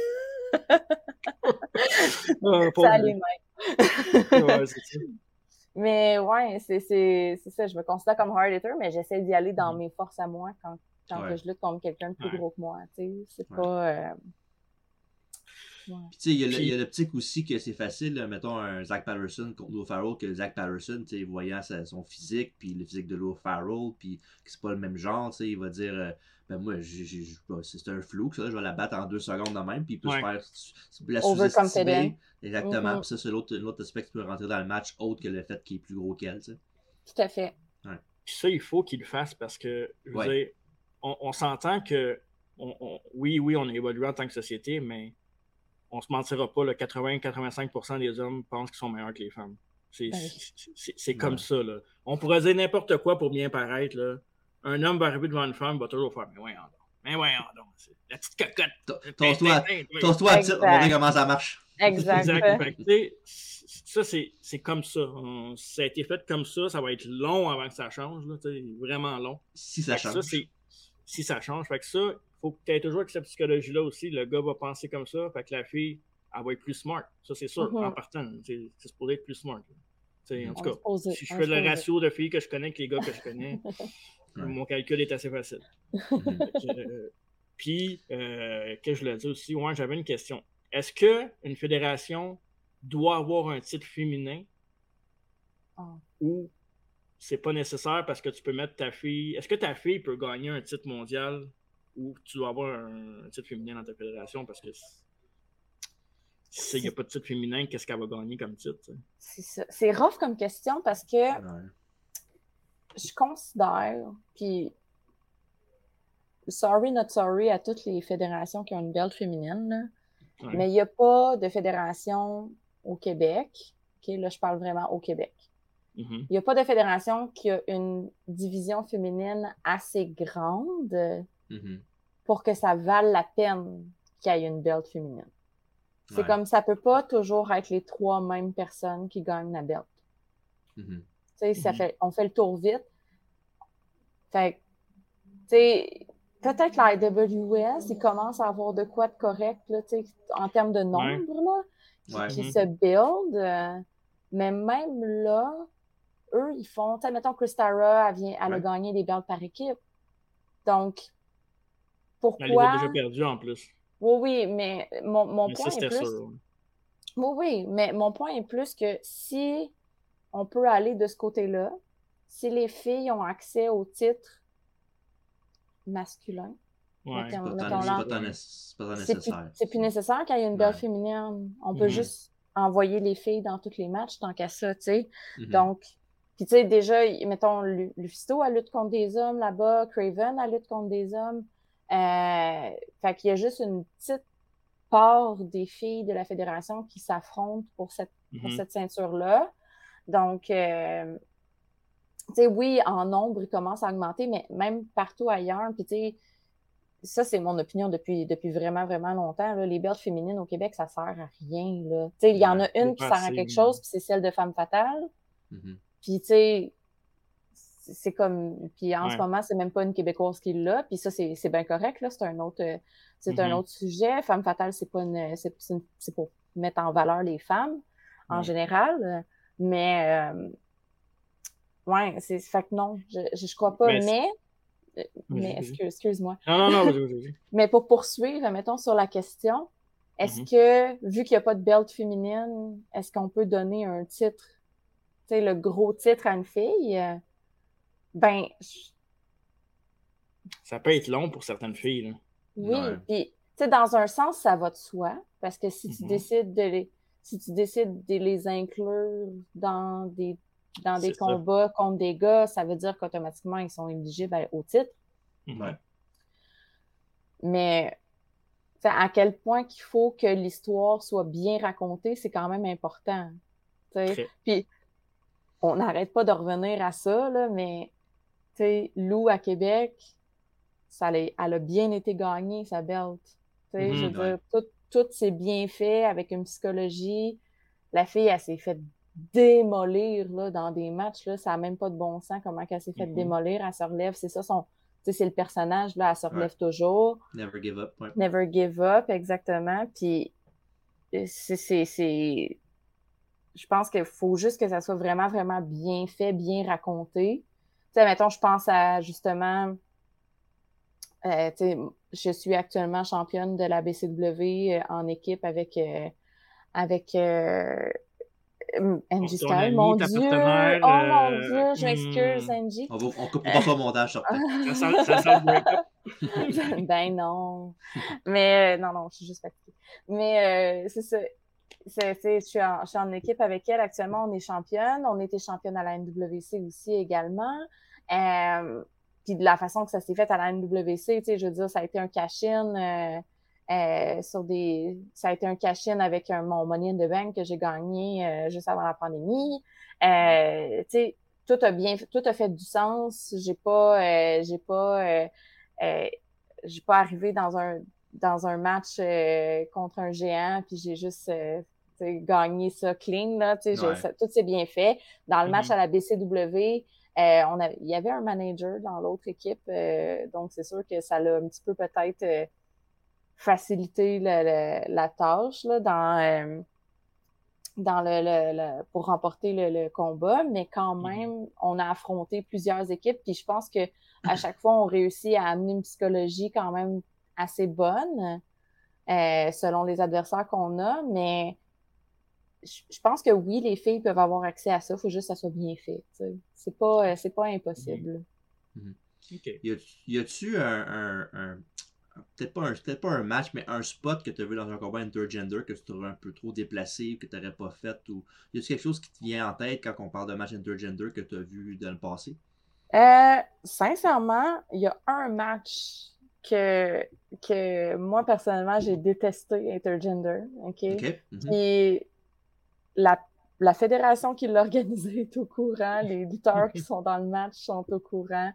Speaker 2: Ah, pauvre
Speaker 3: salut
Speaker 2: lui.
Speaker 3: Mike.
Speaker 2: Ouais, c'est ça.
Speaker 3: Mais ouais, c'est, c'est, c'est ça. Je me considère comme hard hitter, mais j'essaie d'y aller dans
Speaker 2: Mhm.
Speaker 3: mes forces à moi quand, quand
Speaker 4: Ouais.
Speaker 3: que je lutte contre quelqu'un de plus
Speaker 2: Ouais.
Speaker 3: gros que moi. Tu sais, c'est
Speaker 4: Ouais.
Speaker 3: pas. euh, ouais.
Speaker 4: Puis, tu sais, il y a le- il y
Speaker 2: Puis,
Speaker 4: a l'optique aussi que c'est facile, là, mettons un Zach Patterson contre Lou Farrell, que Zach Patterson, tu sais, voyant sa- son physique, puis le physique de Lou Farrell, puis que c'est pas le même genre, tu sais, il va dire, euh, ben moi, j'ai- j'ai- j'ai- bah, c'est c'est un flou, ça, je vais la battre en deux secondes de même, puis il peut se
Speaker 2: ouais.
Speaker 4: faire s- la
Speaker 3: Overconfident.
Speaker 4: sous-estimer, exactement,
Speaker 3: Mhm.
Speaker 4: puis ça, c'est l'autre l'autre aspect qui peut rentrer dans le match, autre que le fait qu'il est plus gros qu'elle, tu sais.
Speaker 3: Tout à fait.
Speaker 4: Ouais.
Speaker 2: Puis ça, il faut qu'il le fasse parce que, je veux
Speaker 4: Ouais.
Speaker 2: dire, on, on s'entend que, on, on- oui, oui, on est évolué en tant que société, mais on se mentira pas, le quatre-vingts à quatre-vingt-cinq pour cent des hommes pensent qu'ils sont meilleurs que les femmes. C'est,
Speaker 3: Ben oui.
Speaker 2: c'est, c'est- c'est comme
Speaker 4: Ouais.
Speaker 2: ça, là. On pourrait dire n'importe quoi pour bien paraître, là. Un homme va arriver devant une femme, va toujours faire, mais voyons donc, mais voyons donc, c'est la petite cocotte.
Speaker 4: Ta-
Speaker 2: Ben,
Speaker 4: Tosse-toi
Speaker 2: ben,
Speaker 4: à-
Speaker 2: ben, oui.
Speaker 4: tosse-toi à titre, on va
Speaker 3: Exact.
Speaker 4: montrer comment ça marche.
Speaker 3: Exact.
Speaker 2: Exact. Fait que, tu sais, c- ça, c'est, c'est comme ça. On- ça a été fait comme ça. Ça va être long avant que ça change, là, tu sais, vraiment long.
Speaker 4: Si ça
Speaker 2: Fait que ça,
Speaker 4: change.
Speaker 2: c'est si ça change. Fait que ça, il faut que tu aies toujours avec cette psychologie-là aussi. Le gars va penser comme ça. Fait que la fille, elle va être plus smart. Ça, c'est sûr,
Speaker 3: Mhm.
Speaker 2: en partant. C'est c'est supposé être plus smart. là. Tu sais, en
Speaker 4: Mhm.
Speaker 2: tout
Speaker 3: On
Speaker 2: cas,
Speaker 3: est supposé.
Speaker 2: si je
Speaker 3: on
Speaker 2: fais
Speaker 3: est
Speaker 2: le
Speaker 3: supposé.
Speaker 2: ratio de filles que je connais avec les gars que je connais,
Speaker 4: Ouais.
Speaker 2: mon calcul est assez facile.
Speaker 4: Mhm.
Speaker 2: Fait que, euh, Puis, euh, que je voulais dire aussi, ouais, j'avais une question. Est-ce qu'une fédération doit avoir un titre féminin
Speaker 3: Oh.
Speaker 2: ou c'est pas nécessaire parce que tu peux mettre ta fille... Est-ce que ta fille peut gagner un titre mondial ou tu dois avoir un, un titre féminin dans ta fédération parce que s'il n'y a pas de titre féminin, qu'est-ce qu'elle va gagner comme titre? T'sais?
Speaker 3: C'est ça. C'est rough comme question parce que
Speaker 4: Ouais.
Speaker 3: je considère, puis sorry not sorry à toutes les fédérations qui ont une belt féminine, là,
Speaker 2: Ouais.
Speaker 3: mais il n'y a pas de fédération au Québec. Okay, là, je parle vraiment au Québec.
Speaker 2: Mm-hmm.
Speaker 3: Il n'y a pas de fédération qui a une division féminine assez grande
Speaker 4: Mm-hmm.
Speaker 3: pour que ça vale la peine qu'il y ait une belt féminine. C'est
Speaker 4: Ouais.
Speaker 3: comme ça peut pas toujours être les trois mêmes personnes qui gagnent la belt.
Speaker 4: Mm-hmm.
Speaker 3: Tu sais, ça
Speaker 2: Mhm.
Speaker 3: fait, on fait le tour vite. Fait que, tu sais, peut-être la I W S, ils commencent à avoir de quoi de correct, là, tu sais, en termes de nombre,
Speaker 2: Ouais.
Speaker 3: là, qui,
Speaker 4: Ouais.
Speaker 3: qui
Speaker 2: Mhm.
Speaker 3: se build. euh, mais même là, eux, ils font, tu sais, mettons, Kristara, elle, vient, elle a
Speaker 4: Ouais.
Speaker 3: gagné des belts par équipe. Donc,
Speaker 2: Elle les a
Speaker 3: pourquoi?
Speaker 2: déjà perdus en plus.
Speaker 3: Oui, oui, mais mon, mon
Speaker 2: Mais
Speaker 3: point
Speaker 2: ça,
Speaker 3: est
Speaker 2: c'était
Speaker 3: plus...
Speaker 2: sûr.
Speaker 3: Oui, oui, mais mon point est plus que si on peut aller de ce côté-là, si les filles ont accès au titre masculin,
Speaker 2: Ouais.
Speaker 3: mettons,
Speaker 4: C'est pas tant-
Speaker 3: mettons
Speaker 4: c'est
Speaker 3: là,
Speaker 4: pas tant nécess- c'est pas tant
Speaker 3: c'est plus,
Speaker 4: nécessaire.
Speaker 3: c'est plus nécessaire qu'il y ait une belle
Speaker 4: Ouais.
Speaker 3: féminine. On peut
Speaker 2: Mhm.
Speaker 3: juste envoyer les filles dans tous les matchs tant qu'à ça, tu sais.
Speaker 4: Mhm.
Speaker 3: Donc, puis tu sais, déjà, y- mettons, Lu- Lufisto, elle lutte contre des hommes là-bas, Craven, elle lutte contre des hommes. Euh, fait qu'il y a juste une petite part des filles de la fédération qui s'affrontent pour cette, pour
Speaker 2: Mhm.
Speaker 3: cette ceinture-là. Donc, euh, tu sais, oui, en nombre, il commence à augmenter, mais même partout ailleurs, puis tu sais, ça, c'est mon opinion depuis, depuis vraiment, vraiment longtemps, là. Les belts féminines au Québec, ça sert à rien, là. Tu sais, il y en a
Speaker 4: Ouais.
Speaker 3: une
Speaker 2: C'est
Speaker 3: qui
Speaker 2: pas
Speaker 3: sert à
Speaker 2: assez,
Speaker 3: quelque
Speaker 2: mais-
Speaker 3: chose, puis c'est celle de Femme Fatale.
Speaker 4: Mhm.
Speaker 3: Puis, tu sais, c'est c'est comme... Puis en
Speaker 2: Ouais.
Speaker 3: ce moment, c'est même pas une Québécoise qui l'a, puis ça, c'est c'est bien correct, là. C'est un autre, euh, c'est un
Speaker 2: Mhm.
Speaker 3: autre sujet. Femme Fatale, c'est pas une... C'est c'est une- c'est pour mettre en valeur les femmes, en
Speaker 2: Ouais.
Speaker 3: général. Mais, euh, ouais, c'est... Fait que non, je, je, je crois pas,
Speaker 2: Mais-
Speaker 3: mais... euh,
Speaker 2: Vas-y,
Speaker 3: Mais,
Speaker 2: vas-y.
Speaker 3: excuse, excuse-moi.
Speaker 2: Non, non, non, vas-y, vas-y.
Speaker 3: Mais pour poursuivre, mettons, sur la question, est-ce
Speaker 2: Mhm.
Speaker 3: que, vu qu'il n'y a pas de belt féminine, est-ce qu'on peut donner un titre, tu sais, le gros titre à une fille? Euh, Ben, je-
Speaker 2: Ça peut être long pour certaines filles. Là.
Speaker 3: oui.
Speaker 4: Ouais.
Speaker 3: Puis, tu sais, dans un sens, ça va de soi, parce que si tu
Speaker 2: Mhm.
Speaker 3: décides de les, si tu décides de les inclure dans des, dans des
Speaker 2: C'est ça.
Speaker 3: combats contre des gars, ça veut dire qu'automatiquement, ils sont éligibles à- au titre.
Speaker 2: Mhm.
Speaker 4: Ouais.
Speaker 3: Mais t'sais, à quel point qu'il faut que l'histoire soit bien racontée, c'est quand même important. T'sais.
Speaker 2: Très.
Speaker 3: Puis, on n'arrête pas de revenir à ça, là, mais t'sais, Lou à Québec, ça l'a- elle a bien été gagnée, sa belt. T'sais,
Speaker 2: Mhm.
Speaker 3: je veux
Speaker 4: Ouais.
Speaker 3: dire, tout, tout s'est bien fait avec une psychologie. La fille, elle s'est fait démolir là, dans des matchs. Là, ça n'a même pas de bon sens comment elle s'est fait
Speaker 2: Mhm.
Speaker 3: démolir. Elle se relève, c'est ça son... t'sais, c'est le personnage, là, elle se relève
Speaker 4: Ouais.
Speaker 3: toujours.
Speaker 4: Never give up. Ouais.
Speaker 3: Never give up, exactement. Puis, c'est, c'est, c'est... je pense qu'il faut juste que ça soit vraiment, vraiment bien fait, bien raconté. Tu sais, mettons, je pense à, justement, euh, tu sais, je suis actuellement championne de la B C W euh, en équipe avec, euh, avec euh, Angie
Speaker 2: Ton
Speaker 3: Sky.
Speaker 2: ami,
Speaker 3: Mon
Speaker 2: ta
Speaker 3: Dieu!
Speaker 2: partenaire,
Speaker 3: Oh mon
Speaker 2: euh,
Speaker 3: Dieu! Je m'excuse,
Speaker 2: hmm,
Speaker 3: Angie.
Speaker 4: On, va, on coupera pas au montage, certain.
Speaker 2: ça sent, ça sent le break-up.
Speaker 3: Ben non. Mais euh, non, non, je suis juste fatiguée. Mais euh, c'est ça. C'est, c'est, je, suis en, je suis en équipe avec elle. Actuellement, on est championne. On était championne à la N W C aussi également. Euh, puis de la façon que ça s'est fait à la N W C, tu sais, je veux dire, ça a été un cash-in euh, euh, sur des... Ça a été un cash-in avec un, mon Money in the Bank que j'ai gagné euh, juste avant la pandémie. Euh, tu sais, tout a bien, tout a fait du sens. J'ai pas, euh, j'ai pas, euh, euh, j'ai pas arrivé dans un dans un match euh, contre un géant, puis j'ai juste euh, gagné ça clean, là, ouais. ça, tout s'est bien fait. Dans le match mm-hmm. à la B C W, euh, on avait, il y avait un manager dans l'autre équipe, euh, donc c'est sûr que ça l'a un petit peu peut-être euh, facilité le, le, la tâche là, dans, euh, dans le, le, le, pour remporter le, le combat, mais quand même, mm-hmm. on a affronté plusieurs équipes, puis je pense que à chaque fois, on réussit à amener une psychologie quand même assez bonne euh, selon les adversaires qu'on a, mais je, je pense que oui, les filles peuvent avoir accès à ça, il faut juste que ça soit bien fait. T'sais. C'est pas, euh, c'est pas impossible.
Speaker 4: Mhm.
Speaker 2: OK.
Speaker 4: Y a- y a-tu un, un, un- peut-être pas un, peut-être pas un match, mais un spot que tu as vu dans un combat intergender que tu trouves un peu trop déplacé, que tu n'aurais pas fait, ou y a-tu quelque chose qui te vient en tête quand on parle de match intergender que tu as vu dans le passé?
Speaker 3: Euh, sincèrement, il y a un match que, que moi, personnellement, j'ai détesté intergender, OK?
Speaker 4: Ok. Mhm.
Speaker 3: Puis la, la fédération qui l'a organisé est au courant, les lutteurs qui sont dans le match sont au courant.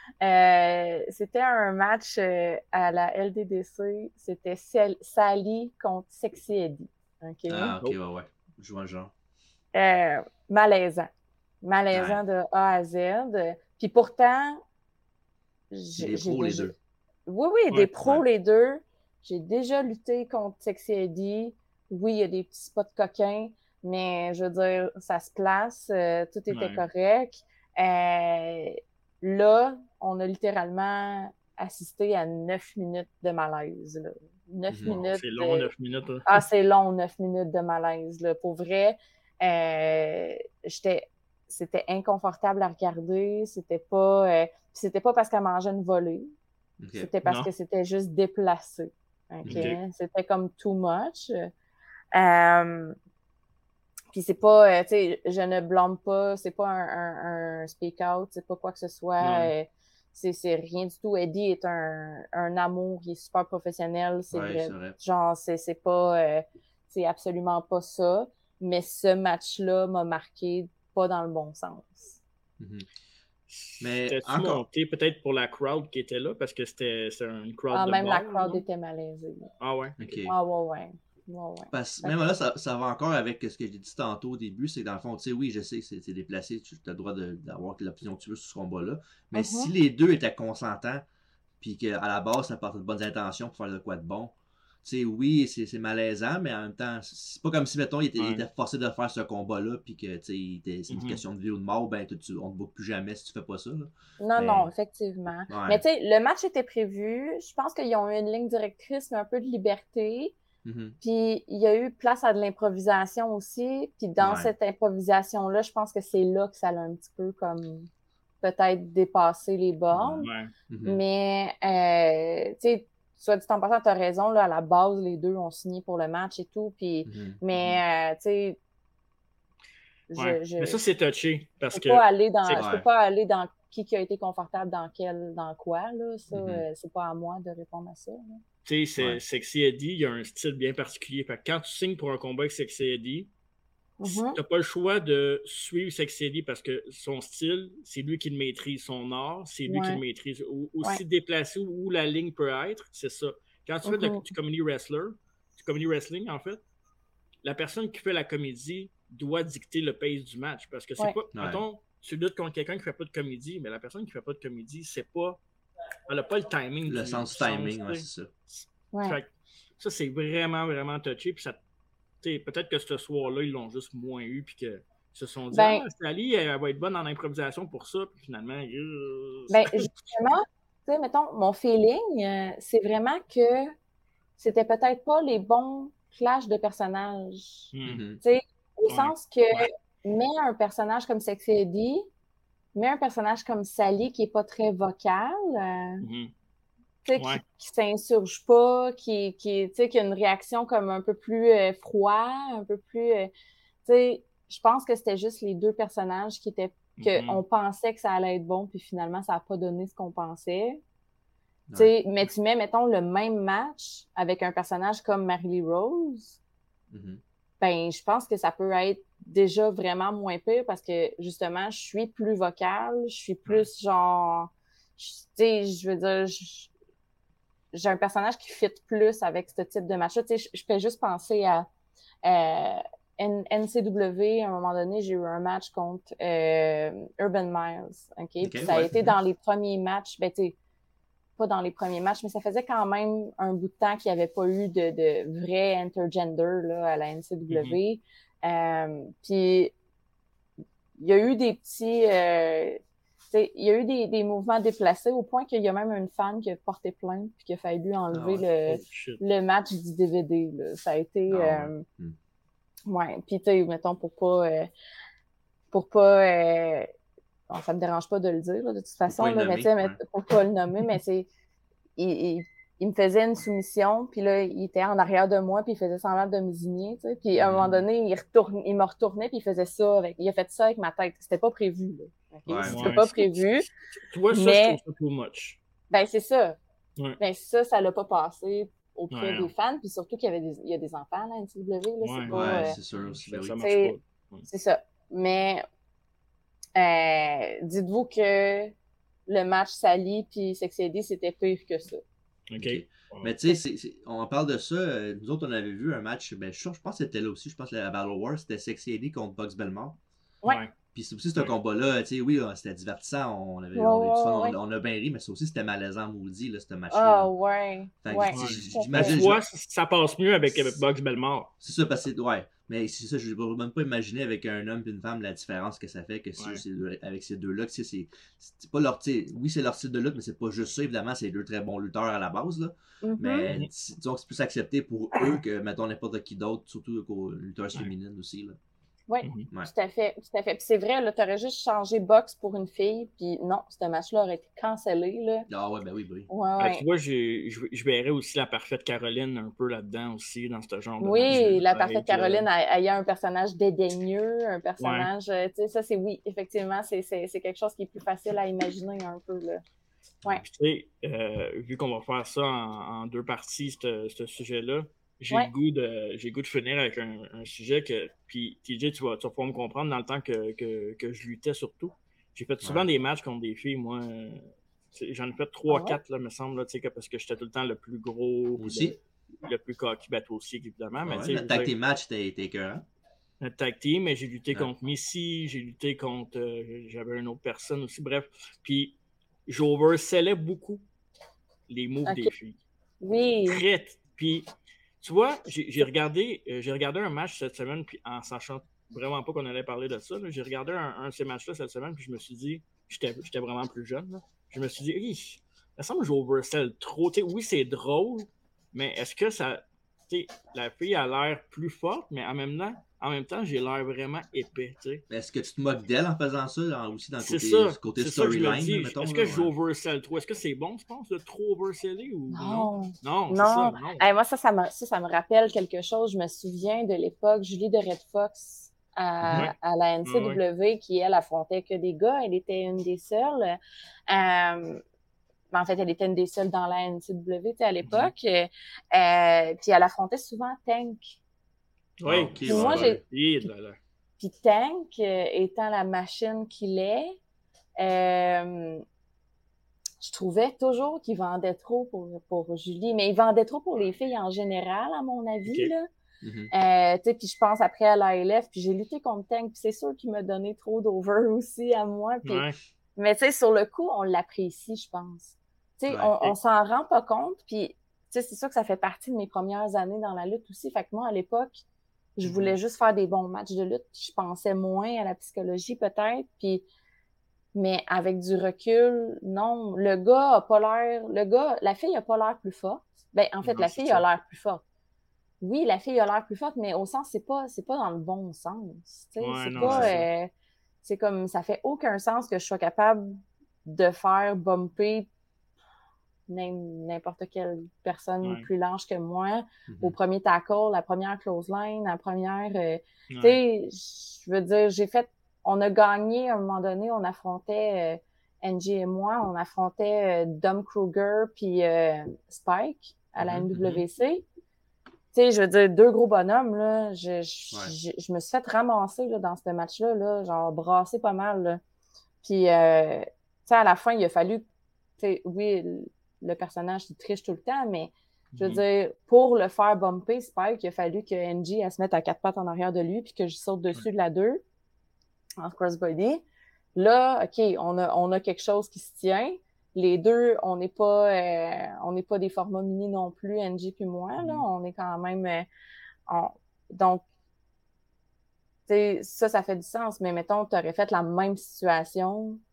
Speaker 3: Euh, c'était un match euh, à la L D D C, c'était Sal- Sally contre Sexy Eddie, OK?
Speaker 4: Ah, ok,
Speaker 2: Oh.
Speaker 4: ouais, ouais. Je vois le genre.
Speaker 3: Euh, malaisant. Malaisant
Speaker 4: Ouais.
Speaker 3: de A à Z. Puis pourtant,
Speaker 4: C'est
Speaker 3: j'ai
Speaker 4: des
Speaker 3: j'ai
Speaker 4: pros, les
Speaker 3: déjà...
Speaker 4: deux.
Speaker 3: Oui, oui, des
Speaker 2: Ouais.
Speaker 3: pros,
Speaker 4: Ouais.
Speaker 3: les deux. J'ai déjà lutté contre Sexy Eddie. Oui, il y a des petits spots coquins, mais je veux dire, ça se place, euh, tout était
Speaker 2: Ouais.
Speaker 3: correct. Euh, là, on a littéralement assisté à neuf minutes de malaise. Là. Neuf
Speaker 4: Mhm.
Speaker 2: Wow,
Speaker 3: minutes
Speaker 2: c'est long,
Speaker 3: de...
Speaker 2: neuf minutes. Là.
Speaker 3: Ah, c'est long, neuf minutes de malaise. Là. Pour vrai, euh, j'étais... c'était inconfortable à regarder. C'était pas... euh, C'était pas parce qu'elle mangeait une volée.
Speaker 4: Ok.
Speaker 3: C'était parce
Speaker 2: Non.
Speaker 3: que c'était juste déplacé. OK?
Speaker 2: Ok.
Speaker 3: C'était comme too much. Euh, Puis c'est pas, euh, tu sais, je ne blâme pas, c'est pas un, un, un speak-out, c'est pas quoi que ce soit.
Speaker 2: Ouais.
Speaker 3: euh, c'est, c'est rien du tout. Eddie est un, un amour, il est super professionnel. C'est
Speaker 4: Ouais,
Speaker 3: vrai.
Speaker 4: c'est vrai.
Speaker 3: Genre, c'est, c'est pas, euh, c'est absolument pas ça. Mais ce match-là m'a marqué pas dans le bon sens.
Speaker 4: Mhm. Mais
Speaker 2: C'était-tu
Speaker 4: encore.
Speaker 2: monté peut-être pour la crowd qui était là parce que c'était c'était une crowd
Speaker 3: Ah,
Speaker 2: de
Speaker 3: même la
Speaker 2: bar,
Speaker 3: crowd
Speaker 2: non?
Speaker 3: était malaisée. Là.
Speaker 2: Ah ouais.
Speaker 4: Ok.
Speaker 2: Ok.
Speaker 3: Ah, ouais, ouais. Ouais, ouais.
Speaker 4: Parce,
Speaker 3: Fait
Speaker 4: même
Speaker 3: que-
Speaker 4: là, ça, ça va encore avec ce que j'ai dit tantôt au début, c'est que dans le fond, tu sais, oui, je sais que c'est c'est déplacé, tu as le droit de- d'avoir l'opinion que tu veux sur ce combat-là, mais si
Speaker 3: Mhm.
Speaker 4: les deux étaient consentants, puis qu'à la base, ça partait de bonnes intentions pour faire de quoi de bon, tu sais, oui, c'est c'est malaisant, mais en même temps, c'est pas comme si, mettons, il était, il
Speaker 2: Ouais.
Speaker 4: était forcé de faire ce combat-là, puis que, tu sais, il était- c'est une
Speaker 2: Mhm.
Speaker 4: question de vie ou de mort, ben, tu, tu- on te boucle plus jamais si tu fais pas ça, là.
Speaker 3: Non, non,
Speaker 4: Mais,
Speaker 3: effectivement. Mais
Speaker 4: ouais.
Speaker 3: tu sais, le match était prévu. Je pense qu'ils ont eu une ligne directrice, mais un peu de liberté.
Speaker 4: Mhm.
Speaker 3: Puis il y a eu place à de l'improvisation aussi. Puis dans
Speaker 4: Ouais.
Speaker 3: cette improvisation-là, je pense que c'est là que ça l'a un petit peu comme peut-être dépassé les bornes.
Speaker 2: Ouais.
Speaker 4: Mhm.
Speaker 3: Mais euh, tu sais, soit dit en passant, tu as raison, là, à la base, les deux ont signé pour le match et tout. Puis,
Speaker 4: Mhm.
Speaker 3: mais euh, tu sais,
Speaker 2: Ouais.
Speaker 3: je,
Speaker 2: Mais
Speaker 3: je,
Speaker 2: ça, c'est touché
Speaker 3: je
Speaker 2: parce
Speaker 3: peux pas
Speaker 2: que
Speaker 3: aller dans,
Speaker 2: c'est
Speaker 3: je peux
Speaker 4: Ouais.
Speaker 3: pas aller dans qui qui a été confortable dans quel, dans quoi, là. Ça,
Speaker 4: Mhm.
Speaker 3: euh, c'est pas à moi de répondre à ça. Là.
Speaker 2: tu sais, c'est
Speaker 4: Ouais.
Speaker 2: Sexy Eddie, il y a un style bien particulier. Fait que quand tu signes pour un combat avec Sexy Eddie,
Speaker 3: Mhm.
Speaker 2: t'as pas le choix de suivre Sexy Eddie parce que son style, c'est lui qui le maîtrise. Son art, c'est lui qui le
Speaker 3: Ouais,
Speaker 2: maîtrise. Ou-
Speaker 3: ouais.
Speaker 2: aussi déplacé où la ligne peut être, c'est ça. Quand tu fais de la-
Speaker 3: Mhm.
Speaker 2: du comedy wrestler, du comedy wrestling, en fait, la personne qui fait la comédie doit dicter le pace du match. Parce que c'est
Speaker 3: Ouais.
Speaker 2: pas.
Speaker 4: Ouais.
Speaker 2: Mettons, tu luttes contre quelqu'un qui fait pas de comédie, mais la personne qui fait pas de comédie, c'est pas. Elle a pas le timing
Speaker 4: Le
Speaker 2: du,
Speaker 4: sens
Speaker 2: du
Speaker 4: du timing,
Speaker 2: sens,
Speaker 4: ouais,
Speaker 2: tu sais.
Speaker 4: c'est ça.
Speaker 3: Ouais.
Speaker 2: Fait que ça, c'est vraiment, vraiment touché. Puis ça, tu sais, peut-être que ce soir-là, ils l'ont juste moins eu. Puis qu'ils se sont dit,
Speaker 3: Ben,
Speaker 2: ah, Sally, elle va être bonne en improvisation pour ça. Puis finalement, euh,
Speaker 3: ben, justement, tu sais, mettons, mon feeling, euh, c'est vraiment que c'était peut-être pas les bons clashs de personnages.
Speaker 2: hmm,
Speaker 4: Mhm.
Speaker 3: Tu sais, au
Speaker 2: ouais,
Speaker 3: sens que mets un personnage comme Sexy Eddie, mets un personnage comme Sally qui est pas très vocal, euh,
Speaker 2: mhm,
Speaker 3: tu sais,
Speaker 2: ouais,
Speaker 3: qui, qui s'insurge pas, qui, qui, tu sais, qui a une réaction comme un peu plus euh, froid, un peu plus, euh, tu sais, je pense que c'était juste les deux personnages qui étaient, que
Speaker 2: mhm,
Speaker 3: on pensait que ça allait être bon, puis finalement, ça a pas donné ce qu'on pensait. Tu
Speaker 4: Ouais.
Speaker 3: sais, mais tu mets, mettons, le même match avec un personnage comme Marie-Lee Rose,
Speaker 4: Mhm.
Speaker 3: ben, je pense que ça peut être déjà vraiment moins pire parce que, justement, je suis plus vocale, je suis plus genre, tu sais, je veux dire, je- j'ai un personnage qui fit plus avec ce type de match-là. Tu sais, je, je peux juste penser à euh, N- NCW, à un moment donné, j'ai eu un match contre euh, Urban Miles, OK?
Speaker 4: Ok,
Speaker 3: Puis ça a
Speaker 4: ouais.
Speaker 3: été
Speaker 4: Mhm.
Speaker 3: dans les premiers matchs, ben, tu sais, pas dans les premiers matchs, mais ça faisait quand même un bout de temps qu'il n'y avait pas eu de, de vrai intergender là, à la N C W.
Speaker 2: mhm.
Speaker 3: Euh, puis il y a eu des petits, euh, il y a eu des, des mouvements déplacés au point qu'il y a même une fan qui a porté plainte puis qui a failli lui enlever
Speaker 4: Ah ouais.
Speaker 3: le, oh, le match du D V D. Là. Ça a été... Ah ouais. Euh, hmm. Ouais, puis tu sais, mettons, pour pas... Euh, pour pas... Euh, bon, ça me dérange pas de le dire, là, de toute façon, là, mais tu sais, ouais. Pour pas le nommer, mais c'est... Il, il, il me faisait une soumission, puis là, il était en arrière de moi, puis il faisait semblant de me désigner, tu sais. Puis à un moment donné, il, retourne, il me retournait, puis il faisait ça avec... Il a fait ça avec ma tête. C'était pas prévu, là. Okay? Ouais, C'était ouais. pas prévu.
Speaker 2: Tu vois, ça, mais... je trouve ça too much.
Speaker 3: Ben, c'est ça. Ouais. Ben, ça, ça l'a pas passé auprès ouais, des non. fans, puis surtout qu'il y avait des, il y a des enfants, là, à N C W, là,
Speaker 4: ouais,
Speaker 3: c'est pas...
Speaker 4: Ouais,
Speaker 3: euh,
Speaker 4: c'est sûr aussi.
Speaker 2: Ça,
Speaker 4: oui.
Speaker 2: ça marche pas.
Speaker 3: Ouais. C'est ça. Mais, euh, dites-vous que le match Sally puis Sexy Eddie, c'était pire que ça.
Speaker 2: OK.
Speaker 4: okay. Mais tu sais, on parle de ça. Euh, nous autres, on avait vu un match, ben, je, je pense que c'était là aussi. Je pense que la Battle War, c'était Sexy Eddie contre Bugs Belmore.
Speaker 3: Ouais.
Speaker 4: Puis aussi, ce ouais. combat-là, tu sais, oui, c'était divertissant. On avait oh, on, fun, ouais. on, on a bien ri, mais ça aussi, c'était malaisant, maudit, là, ce match-là.
Speaker 3: Ah, oh, ouais.
Speaker 2: Fait
Speaker 3: ouais.
Speaker 2: J'imagine. Tu vois, ça passe mieux avec, avec Bugs Belmore.
Speaker 4: C'est ça, parce que, ouais. Mais c'est ça, je ne peux même pas imaginer avec un homme et une femme la différence que ça fait que si, ouais. avec ces deux-là, c'est, c'est pas leur, oui, c'est leur style de lutte, mais c'est pas juste ça, évidemment, c'est deux très bons lutteurs à la base, là. Mm-hmm. Mais disons que c'est plus accepté pour eux que, mettons, n'importe qui d'autre, surtout qu'aux lutteurs ouais. féminines aussi, là.
Speaker 3: Oui, mm-hmm. tout à fait, tout à fait. Puis c'est vrai, là, t'aurais juste changé box pour une fille, puis non, ce match-là aurait été cancellé, là.
Speaker 4: Ah ouais, ben oui, ben oui.
Speaker 3: Ouais, ouais.
Speaker 2: Ben, tu vois, je, je verrais aussi la parfaite Caroline un peu là-dedans aussi, dans ce genre de
Speaker 3: Oui,
Speaker 2: match.
Speaker 3: la parfaite Caroline, euh... elle, elle a un personnage dédaigneux, un personnage, ouais. tu sais, ça c'est oui, effectivement, c'est, c'est, c'est quelque chose qui est plus facile à imaginer un peu, là. Ouais.
Speaker 2: Puis, tu sais, euh, vu qu'on va faire ça en, en deux parties, ce sujet-là, j'ai
Speaker 3: ouais.
Speaker 2: le goût de j'ai le goût de finir avec un, un sujet que puis T J tu vas, tu vas pouvoir me comprendre dans le temps que, que, que je luttais surtout. J'ai fait souvent ouais. des matchs contre des filles, moi j'en ai fait trois quatre ah ouais. là me semble là, tu sais, parce que j'étais tout le temps le plus gros
Speaker 4: aussi
Speaker 2: le, le plus cocky, ben toi aussi évidemment, ah mais
Speaker 4: ouais, le tag team match t'es écœurant.
Speaker 2: Le tag team, mais j'ai lutté ouais. contre Missy, j'ai lutté contre euh, j'avais une autre personne aussi, bref, puis j'oversellais beaucoup les moves okay. des filles.
Speaker 3: Oui.
Speaker 2: Très puis tu vois, j'ai, j'ai, regardé, euh, j'ai regardé un match cette semaine, puis en sachant vraiment pas qu'on allait parler de ça, là, j'ai regardé un, un de ces matchs-là cette semaine, puis je me suis dit, j'étais, j'étais vraiment plus jeune, là, je me suis dit, hey, ça me semble que j'oversell trop. T'sais, oui, c'est drôle, mais est-ce que ça. T'sais, la fille a l'air plus forte, mais en même temps, en même temps j'ai l'air vraiment épais. T'sais.
Speaker 4: Mais est-ce que tu te moques d'elle en faisant ça, dans, aussi dans le côté,
Speaker 2: ça,
Speaker 4: côté storyline?
Speaker 2: Mettons, est-ce que ouais. j'oversell trop? Est-ce que c'est bon, tu penses, de trop overseller ou
Speaker 3: non?
Speaker 2: Non, non,
Speaker 3: non.
Speaker 2: C'est ça, non.
Speaker 3: Hey, moi, ça ça, me, ça, ça me rappelle quelque chose. Je me souviens de l'époque, Julie de Red Fox à, ouais. à la N C W, ouais. qui, elle, affrontait que des gars. Elle était une des seules. Euh, en fait, elle était une des seules dans la N C W à l'époque. Mm-hmm. Euh, puis elle affrontait souvent Tank.
Speaker 2: Oui, ok.
Speaker 3: Puis moi, j'ai... Puis Tank, euh, étant la machine qu'il est, euh, je trouvais toujours qu'il vendait trop pour, pour Julie, mais il vendait trop pour les filles en général, à mon avis, okay. là. Mm-hmm. Euh, tu sais, puis je pense après à l'A L F, puis j'ai lutté contre Tank, puis c'est sûr qu'il m'a donné trop d'over aussi à moi. Puis...
Speaker 2: Ouais.
Speaker 3: Mais tu sais, sur le coup, on l'apprécie, je pense. Tu sais, ouais. on, on s'en rend pas compte, puis tu sais, c'est sûr que ça fait partie de mes premières années dans la lutte aussi. Fait que moi, à l'époque, je voulais mm-hmm. juste faire des bons matchs de lutte. Je pensais moins à la psychologie, peut-être. Puis, mais avec du recul, non. Le gars a pas l'air... Le gars... La fille a pas l'air plus forte. Ben, en fait, non, la fille ça. a l'air plus forte. Oui, la fille a l'air plus forte, mais au sens, c'est pas, c'est pas dans le bon sens. Tu sais,
Speaker 2: ouais,
Speaker 3: c'est
Speaker 2: non,
Speaker 3: pas...
Speaker 2: c'est,
Speaker 3: euh, c'est comme... Ça fait aucun sens que je sois capable de faire bumper n'importe quelle personne ouais. plus large que moi, mm-hmm. au premier tackle, la première close line, la première... Euh, ouais. Tu sais, je veux dire, j'ai fait... On a gagné, à un moment donné, on affrontait, euh, N J et moi, on affrontait euh, Dom Kruger puis euh, Spike à la mm-hmm. N W C. Tu sais, je veux dire, deux gros bonhommes, là, je, je, ouais. je, je me suis fait ramasser là, dans ce match-là, là, genre brasser pas mal. Là. Puis, euh, tu sais, à la fin, il a fallu... Tu sais, oui... le personnage il triche tout le temps, mais je veux mm-hmm. dire, pour le faire bumper, Spike, il a fallu que N J elle se mette à quatre pattes en arrière de lui puis que je saute dessus ouais. de la deux en crossbody. Là, OK, on a, on a quelque chose qui se tient. Les deux, on n'est pas euh, on n'est pas des formats mini non plus, N J puis moi, mm-hmm. là. On est quand même... Euh, on... Donc, tu sais, ça, ça fait du sens. Mais mettons, tu aurais fait la même situation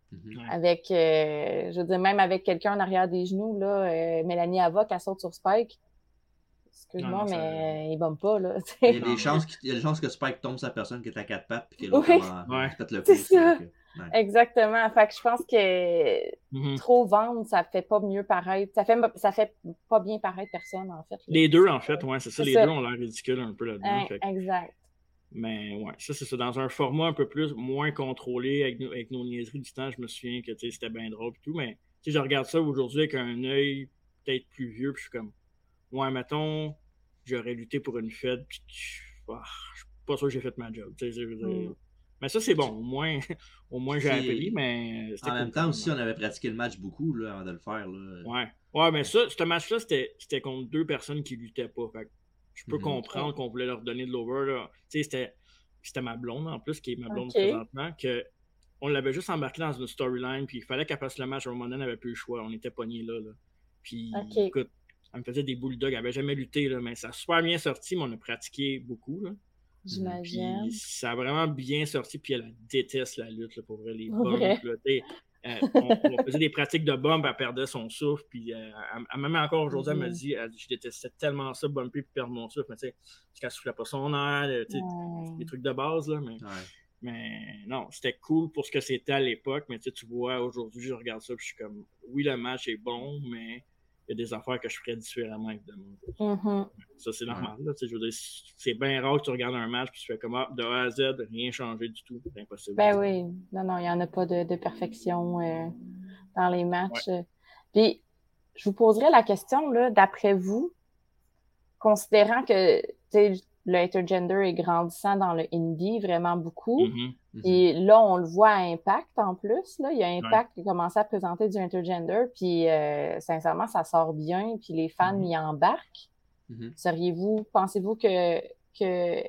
Speaker 4: Mhm.
Speaker 3: Avec, euh, je veux dire, même avec quelqu'un en arrière des genoux, là, euh, Mélanie Avoc, elle saute sur Spike. Excuse-moi,
Speaker 2: Non, non, ça-
Speaker 3: mais il bombe pas, là.
Speaker 4: Il y a
Speaker 2: Non,
Speaker 4: des
Speaker 2: non.
Speaker 4: chances qu'il- il y a des chances que Spike tombe sa personne qui est à quatre pattes puis que
Speaker 3: Oui.
Speaker 4: l'autre en-
Speaker 2: Ouais.
Speaker 4: se pète le
Speaker 3: C'est
Speaker 4: cou.
Speaker 3: ça.
Speaker 4: que- ouais.
Speaker 3: Exactement. Fait que je pense que
Speaker 2: Mhm.
Speaker 3: trop vendre, ça fait pas mieux paraître. Ça fait, ça fait pas bien paraître personne, en fait. là.
Speaker 2: Les deux, en fait, ouais, c'est ça.
Speaker 3: C'est
Speaker 2: Les
Speaker 3: ça.
Speaker 2: deux ont l'air ridicules un peu là-dedans.
Speaker 3: Hein,
Speaker 2: fait que-
Speaker 3: exact.
Speaker 2: Mais ouais, ça, c'est ça. Dans un format un peu plus, moins contrôlé avec, nos- avec nos niaiseries du temps, je me souviens que tu sais, c'était bien drôle et tout. Mais tu sais, je regarde ça aujourd'hui avec un œil peut-être plus vieux, puis je suis comme, ouais, mettons, j'aurais lutté pour une fête, puis je ah, je suis pas sûr que j'ai fait ma job. tu sais, je veux dire.
Speaker 3: Mm.
Speaker 2: Mais ça, c'est bon. Au moins, au moins j'ai
Speaker 4: Puis,
Speaker 2: appris, mais c'était
Speaker 4: En
Speaker 2: cool
Speaker 4: même
Speaker 2: quand
Speaker 4: temps aussi,
Speaker 2: même.
Speaker 4: on avait pratiqué le match beaucoup là, avant de le faire. Là.
Speaker 2: Ouais. Ouais, mais ça, ce match-là, c'était c'était contre deux personnes qui luttaient pas. Fait que je peux
Speaker 4: Mhm.
Speaker 2: comprendre qu'on voulait leur donner de l'over. là. Tu sais, c'était c'était ma blonde en plus, qui est ma blonde
Speaker 3: Ok.
Speaker 2: présentement, que on l'avait juste embarqué dans une storyline, puis il fallait qu'elle fasse le match. À un moment donné, on n'avait plus le choix. On était pognés là, là. Puis
Speaker 3: Ok.
Speaker 2: écoute, elle me faisait des bulldogs. Elle avait jamais lutté, là, mais ça a super bien sorti, mais on a pratiqué beaucoup. Là.
Speaker 3: J'imagine.
Speaker 2: Puis ça a vraiment bien sorti, puis elle déteste la lutte, là, pour vrai, les
Speaker 3: Pour
Speaker 2: bumps.
Speaker 3: vrai.
Speaker 2: Là, t'sais, euh, on, on faisait des pratiques de bump, elle perdait son souffle, puis euh, elle, elle- même encore aujourd'hui, elle me
Speaker 3: Mhm.
Speaker 2: dit, elle dit, je détestais tellement ça, bumper puis perdre mon souffle, mais tu sais, parce qu'elle soufflait pas son air, euh, tu sais,
Speaker 3: Ouais.
Speaker 2: des trucs de base, là, mais,
Speaker 4: Ouais.
Speaker 2: mais non, c'était cool pour ce que c'était à l'époque, mais tu sais, tu vois, aujourd'hui, je regarde ça, puis je suis comme, oui, le match est bon, mais il y a des affaires que je ferais différemment, évidemment.
Speaker 3: Mhm.
Speaker 2: Ça, c'est normal. Là, tu sais, je veux dire, c'est bien rare que tu regardes un match puis tu fais comme ah, de A à Z, rien changé du tout. C'est impossible.
Speaker 3: Ben oui. Non, non, il n'y en a pas de, de perfection euh, dans les matchs. Puis, je vous poserais la question, là, d'après vous, considérant que tu sais, le intergender est grandissant dans le indie vraiment beaucoup,
Speaker 2: Mhm.
Speaker 4: Mhm.
Speaker 3: et là, on le voit à Impact en plus. Là. Il y a Impact qui a commencé à présenter du intergender, puis euh, sincèrement, ça sort bien, puis les fans
Speaker 2: Mhm.
Speaker 3: y embarquent.
Speaker 4: Mhm.
Speaker 3: Seriez-vous, pensez-vous que, que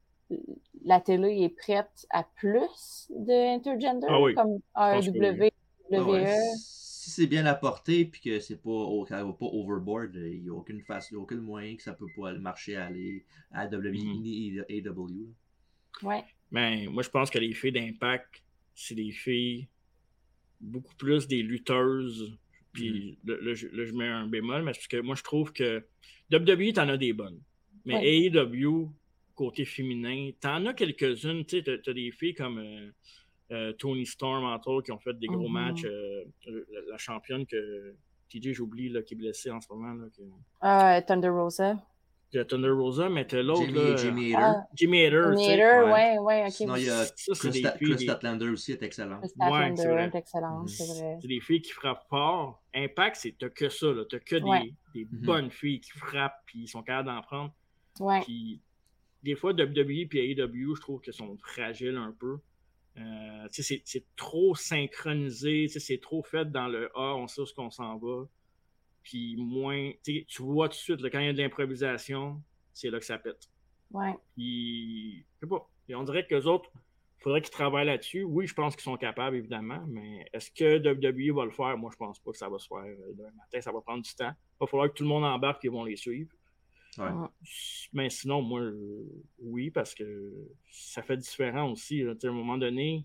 Speaker 3: la télé est prête à plus de intergender,
Speaker 2: Ah oui.
Speaker 3: comme
Speaker 2: pense que
Speaker 3: A E W,
Speaker 2: oui.
Speaker 4: Ah ouais,
Speaker 3: W E?
Speaker 4: si c'est bien apporté puis que c'est pas, au- ça va pas overboard, il n'y a aucune face, il y a aucun moyen que ça peut pas marcher à aller à W W E
Speaker 2: Mhm.
Speaker 4: ni A E W.
Speaker 3: Ouais.
Speaker 2: Mais moi, je pense que les filles d'Impact, c'est des filles beaucoup plus des lutteuses. Puis là, là, je, là, je mets un bémol, mais c'est parce que moi, je trouve que W W E, t'en as des bonnes. Mais
Speaker 3: Ouais.
Speaker 2: A E W, côté féminin, t'en as quelques-unes. Tu sais, t'as, t'as des filles comme euh, euh, Tony Storm, entre autres, qui ont fait des gros
Speaker 3: Mhm.
Speaker 2: matchs. euh, la, la championne que T J, j'oublie, là, qui est blessée en ce moment. Là, que...
Speaker 3: Euh, Thunder Rosa.
Speaker 2: Il y a Thunder Rosa, mais t'as l'autre,
Speaker 4: Jimmy,
Speaker 2: là,
Speaker 4: Jimmy Hater.
Speaker 3: Ah,
Speaker 2: Jimmy Hater, tu sais.
Speaker 3: Hater,
Speaker 4: Ouais.
Speaker 3: ouais, ouais, ok.
Speaker 4: Sinon, il y
Speaker 3: oui.
Speaker 4: a
Speaker 2: Ça, c'est
Speaker 4: Chris,
Speaker 2: des
Speaker 4: Ta-
Speaker 2: filles.
Speaker 4: Chris
Speaker 2: Des...
Speaker 4: Statlander aussi est excellent.
Speaker 3: Chris
Speaker 2: Ouais, c'est
Speaker 3: Statlander
Speaker 2: vrai.
Speaker 3: est excellent,
Speaker 4: Mhm.
Speaker 3: c'est vrai.
Speaker 2: C'est des filles qui frappent fort. Impact, c'est t'as que ça, là. T'as que des,
Speaker 3: Ouais.
Speaker 2: des
Speaker 4: Mhm.
Speaker 2: bonnes filles qui frappent puis ils sont capables d'en prendre.
Speaker 3: Ouais.
Speaker 2: Puis des fois, W W E et A E W, je trouve qu'elles sont fragiles un peu. Euh, tu sais, c'est, c'est trop synchronisé, tu sais, c'est trop fait dans le A, on sait où qu'on s'en va. Puis moins, tu sais, tu vois tout de suite, là, quand il y a de l'improvisation, c'est là que ça pète.
Speaker 3: Ouais.
Speaker 2: Puis, je sais pas. Et on dirait que les autres, il faudrait qu'ils travaillent là-dessus. Oui, je pense qu'ils sont capables, évidemment, mais est-ce que W W E va le faire? Moi, je pense pas que ça va se faire euh, demain matin. Ça va prendre du temps. Il va falloir que tout le monde embarque et ils vont les suivre.
Speaker 4: Ouais.
Speaker 3: Mhm.
Speaker 2: Mais sinon, moi, euh, oui, parce que ça fait différent aussi. Là. Tu sais, à un moment donné,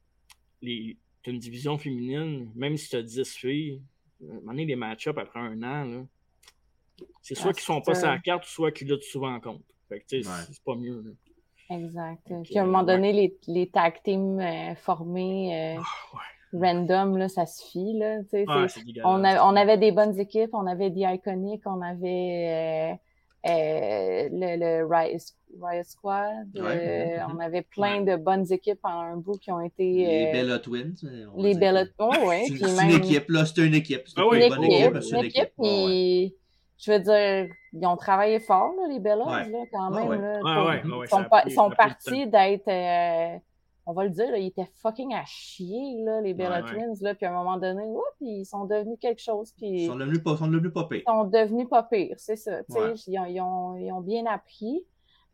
Speaker 2: les... tu as une division féminine, même si tu as dix filles, à un moment donné, les match-ups après un an, là, c'est soit
Speaker 3: Ah,
Speaker 2: qu'ils sont
Speaker 3: c'est
Speaker 2: pas
Speaker 3: ça.
Speaker 2: sur la carte, soit qu'ils luttent souvent contre. Fait que, tu sais,
Speaker 4: Ouais.
Speaker 2: c'est pas mieux. Là.
Speaker 3: Exact.
Speaker 2: Donc,
Speaker 3: Puis à un moment
Speaker 2: euh,
Speaker 3: donné, les, les tag teams euh, formés euh,
Speaker 2: Ah, ouais.
Speaker 3: random, là, ça suffit. Là, tu sais,
Speaker 2: Ah,
Speaker 3: c'est-
Speaker 2: c'est dégueulasse.
Speaker 3: on, a- on avait des bonnes équipes, on avait The Iconic, on avait euh, euh, le, le Riot, Riot Squad,
Speaker 4: Ouais.
Speaker 3: euh,
Speaker 4: Mhm.
Speaker 3: on avait plein de bonnes équipes en un bout qui ont été...
Speaker 4: Les
Speaker 3: euh,
Speaker 4: Bella Twins. on va
Speaker 3: les
Speaker 4: dire
Speaker 3: Bella...
Speaker 4: que-
Speaker 3: Oh, ouais,
Speaker 4: C'est une,
Speaker 3: puis
Speaker 4: c'est une
Speaker 3: même...
Speaker 4: équipe, là. C'est une équipe. C'est
Speaker 2: Ah
Speaker 4: pas
Speaker 2: oui,
Speaker 3: Une
Speaker 4: une
Speaker 3: équipe,
Speaker 4: bonne équipe, mais
Speaker 3: une
Speaker 4: c'est une
Speaker 3: équipe,
Speaker 4: équipe. Ouais, ouais.
Speaker 3: puis je veux dire, ils ont travaillé fort, là, les Bellas,
Speaker 4: Ouais.
Speaker 3: là, quand
Speaker 4: Ouais,
Speaker 3: même.
Speaker 4: ouais.
Speaker 3: Là,
Speaker 2: Ouais,
Speaker 3: pour-
Speaker 2: ouais,
Speaker 3: ils
Speaker 2: ouais,
Speaker 3: sont,
Speaker 2: ça a
Speaker 3: pas-
Speaker 2: pris-
Speaker 3: ils sont
Speaker 2: ça a pris du
Speaker 3: partis d'être, euh, on va le dire, là, ils étaient fucking à chier, là, les Bella
Speaker 2: Ouais, ouais.
Speaker 3: Twins, là, puis à un moment donné, whoop, ils sont devenus quelque chose,
Speaker 4: Ils
Speaker 3: puis
Speaker 4: sont devenus pas, sont devenus pas pires.
Speaker 3: ils sont devenus pas pires, c'est ça, tu sais,
Speaker 4: Ouais.
Speaker 3: ils, ont, ils, ont, ils ont bien appris,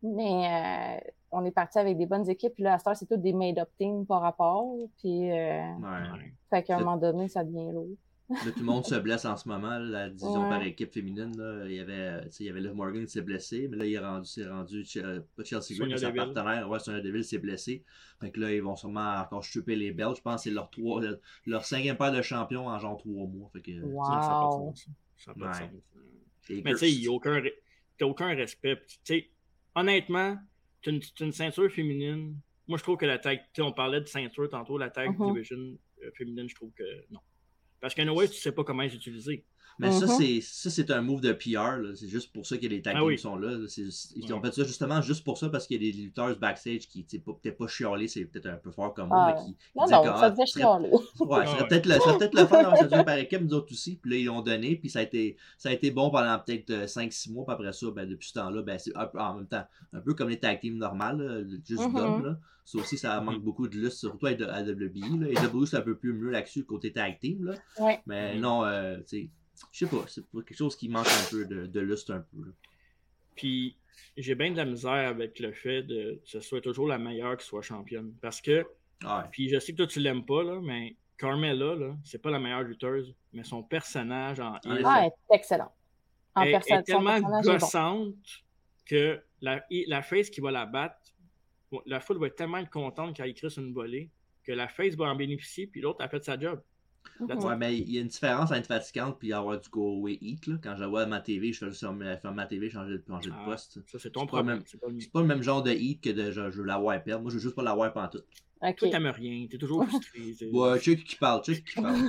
Speaker 3: mais euh, on est parti avec des bonnes équipes, puis là, à cette heure, c'est toutes des made-up teams par rapport, puis euh,
Speaker 4: Ouais.
Speaker 2: Ouais.
Speaker 3: fait qu'à un
Speaker 4: C'est-
Speaker 3: moment donné, ça devient lourd.
Speaker 4: Là, tout le monde se blesse en ce moment, là, la division
Speaker 3: Ouais.
Speaker 4: par équipe féminine. Là, il y avait, euh, tu sais, il y avait Liv Morgan qui s'est blessé, mais là, il est rendu, c'est rendu euh, pas Chelsea Green,
Speaker 2: Sonya
Speaker 4: mais sa
Speaker 2: Deville.
Speaker 4: partenaire, ouais, Sonya Deville s'est blessé. Fait que là, ils vont sûrement encore choper les belts. Je pense que c'est leur, trois, leur, leur cinquième paire de champions en genre trois mois. Fait que,
Speaker 2: Ça, ça n'a pas de
Speaker 3: Wow.
Speaker 2: sens. Ça n'a pas de
Speaker 4: Ouais.
Speaker 2: sens.
Speaker 4: c'est
Speaker 2: Mais tu sais, il
Speaker 4: cursed.
Speaker 2: n'y a aucun, re- t'as aucun respect. Puis, tu sais, honnêtement, t'as une, t'as une ceinture féminine. Moi, je trouve que la tag, tu sais, on parlait de ceinture tantôt, la tag
Speaker 3: Mhm.
Speaker 2: division euh, féminine, je trouve que non. Parce qu'à Noël, tu sais pas comment les utiliser.
Speaker 4: Mais ça,
Speaker 3: Mhm.
Speaker 4: c'est ça, c'est un move de P R. là. C'est juste pour ça que les tag
Speaker 2: Ah
Speaker 4: teams
Speaker 2: oui.
Speaker 4: sont là. là. C'est- c'est- ils
Speaker 2: Ouais.
Speaker 4: ont fait ça justement juste pour ça parce qu'il y a des lutteurs backstage qui, tu sais, pas- peut-être pas chialés, c'est peut-être un peu fort comme mot,
Speaker 3: Ah,
Speaker 4: mais qui, qui
Speaker 3: non,
Speaker 4: disaient
Speaker 3: non,
Speaker 4: que
Speaker 3: ça
Speaker 4: ah,
Speaker 3: devait
Speaker 4: ce serait-
Speaker 3: chialer.
Speaker 4: ouais,
Speaker 2: Ah
Speaker 4: ça serait
Speaker 2: ouais.
Speaker 4: peut-être le, ça serait peut-être le fun d'avoir ça dur par équipe, nous autres aussi. Puis là, ils l'ont donné, puis ça a été, ça a été bon pendant peut-être cinq six mois. Puis après ça, ben, depuis ce temps-là, ben, c'est un peu- en même temps, un peu comme les tag teams normales, là, juste
Speaker 3: Mhm.
Speaker 4: d'hommes. Là. Ça aussi, ça
Speaker 2: Mhm.
Speaker 4: manque beaucoup de lustre, surtout à à W B E. Là. Et W c'est un peu plus mieux là-dessus, côté tag team. Là.
Speaker 3: Ouais.
Speaker 4: Mais
Speaker 2: Mhm.
Speaker 4: non, euh, tu sais. Je sais pas, c'est pas quelque chose qui manque un peu de, de lustre un peu. Là.
Speaker 2: Puis j'ai bien de la misère avec le fait de que ce soit toujours la meilleure qui soit championne. Parce que,
Speaker 4: Ouais.
Speaker 2: puis je sais que toi tu l'aimes pas, là, mais Carmella, là, c'est pas la meilleure lutteuse, mais son personnage en
Speaker 4: En
Speaker 2: heel
Speaker 4: effet.
Speaker 3: Ah, elle est excellente. En
Speaker 2: est,
Speaker 3: perso-
Speaker 2: est
Speaker 3: son
Speaker 2: tellement
Speaker 3: personnage est bon.
Speaker 2: gossante que la, la face qui va la battre, la foule va être tellement contente quand il crisse une volée que la face va en bénéficier, puis l'autre a fait sa job. That's
Speaker 4: Ouais,
Speaker 2: it.
Speaker 4: mais il y a une différence entre être fatigante et avoir du go away eat. Là. Quand je la vois à ma T V, je fais juste fermer ma T V, changer de, changer de
Speaker 2: Ah,
Speaker 4: poste.
Speaker 2: ça, c'est ton
Speaker 4: C'est pas, le
Speaker 2: problème.
Speaker 4: même,
Speaker 2: C'est pas le mien.
Speaker 4: c'est pas le même genre de eat que de je, je veux la voir perdre. Moi, je veux juste pas la voir pantoute.
Speaker 3: OK.
Speaker 2: Toi, t'aimes rien, t'es toujours frustré. t'es-
Speaker 4: Ouais, check qui parle, check qui parle.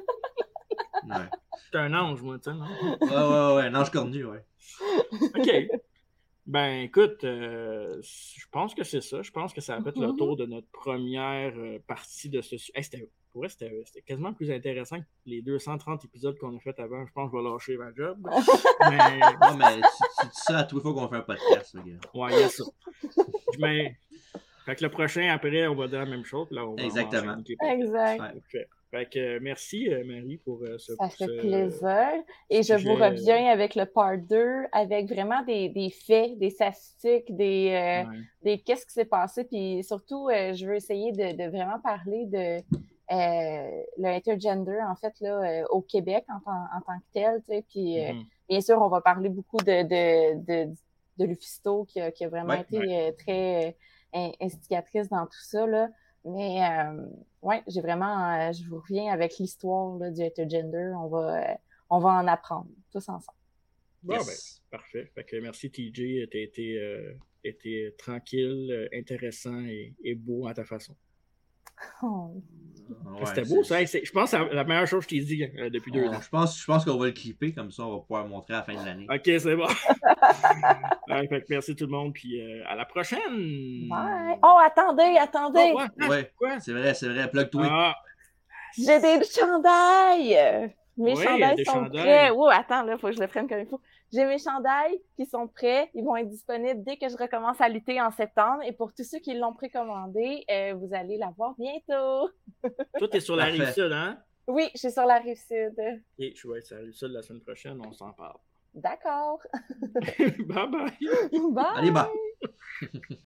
Speaker 4: Ouais.
Speaker 2: T'es un ange, moi, tu sais, non?
Speaker 4: Ouais, ouais, ouais, un ange cornu, ouais.
Speaker 2: OK. Ben, écoute, euh, je pense que c'est ça. Je pense que ça a fait le tour de notre première euh, partie de ce... Hey, c'était, pour vrai, c'était, c'était quasiment plus intéressant que les deux cent trente épisodes qu'on a fait avant. Je pense que je vais lâcher ma job. Mais,
Speaker 4: Non, mais tu, tu dis ça à tous les fois qu'on fait un podcast, le gars.
Speaker 2: ouais, il y a ça. Mais, fait que le prochain, après, on va dire la même chose. Puis là, on va,
Speaker 4: Exactement.
Speaker 2: on va enchaîner Québec.
Speaker 3: Exact.
Speaker 4: Ouais.
Speaker 2: Parfait. Fait que euh, merci, euh, Marie, pour euh, ce...
Speaker 3: Ça fait
Speaker 2: ce-
Speaker 3: plaisir. Et je vous
Speaker 2: sujet,
Speaker 3: reviens avec le part deux, avec vraiment des, des faits, des statistiques, des, euh,
Speaker 2: Ouais.
Speaker 3: des qu'est-ce qui s'est passé. Puis surtout, euh, je veux essayer de, de vraiment parler de euh, le intergender, en fait, là, euh, au Québec en, tant- en tant que tel. Tu sais. Puis euh,
Speaker 2: Mhm.
Speaker 3: bien sûr, on va parler beaucoup de, de, de, de Lufisto qui a, qui a vraiment
Speaker 4: Ouais,
Speaker 3: été
Speaker 2: ouais.
Speaker 3: euh, très euh, instigatrice dans tout ça, là. Mais euh, ouais, j'ai vraiment, euh, je vous reviens avec l'histoire là, du intergender. On va, euh, on va en apprendre tous ensemble.
Speaker 2: Bon,
Speaker 4: Yes.
Speaker 2: ben, parfait. Fait que merci, T J. T'as été, euh, été tranquille, euh, intéressant et, et beau à ta façon.
Speaker 3: Oh.
Speaker 4: Ouais,
Speaker 2: C'était beau,
Speaker 4: c'est-
Speaker 2: ça. Hey, c'est- je pense que c'est la meilleure chose que je t'ai dit euh, depuis deux
Speaker 4: on-
Speaker 2: ans.
Speaker 4: je pense, je pense qu'on va le clipper, comme ça on va pouvoir le montrer à la fin de l'année.
Speaker 2: OK, c'est bon. Ouais, fait que merci tout le monde, puis euh, à la prochaine.
Speaker 3: Bye. Oh, attendez, attendez.
Speaker 2: Oh, ouais.
Speaker 4: Ouais,
Speaker 2: Quoi?
Speaker 4: c'est vrai, c'est vrai, plug-toi.
Speaker 2: Ah,
Speaker 3: J'ai des chandails. Mes
Speaker 2: Oui,
Speaker 3: chandails
Speaker 2: des
Speaker 3: sont
Speaker 2: chandails.
Speaker 3: prêts. Oh, attends, là, faut que je le prenne comme il faut. J'ai mes chandails qui sont prêts. Ils vont être disponibles dès que je recommence à lutter en septembre. Et pour tous ceux qui l'ont précommandé, euh, vous allez l'avoir bientôt.
Speaker 2: toi, t'es sur la
Speaker 4: Parfait.
Speaker 2: rive sud, hein?
Speaker 3: Oui, je suis sur la rive sud.
Speaker 2: Et je vais être sur la rive sud la semaine prochaine, on s'en parle.
Speaker 3: D'accord.
Speaker 2: Bye bye.
Speaker 3: Bye.
Speaker 4: Allez, bah.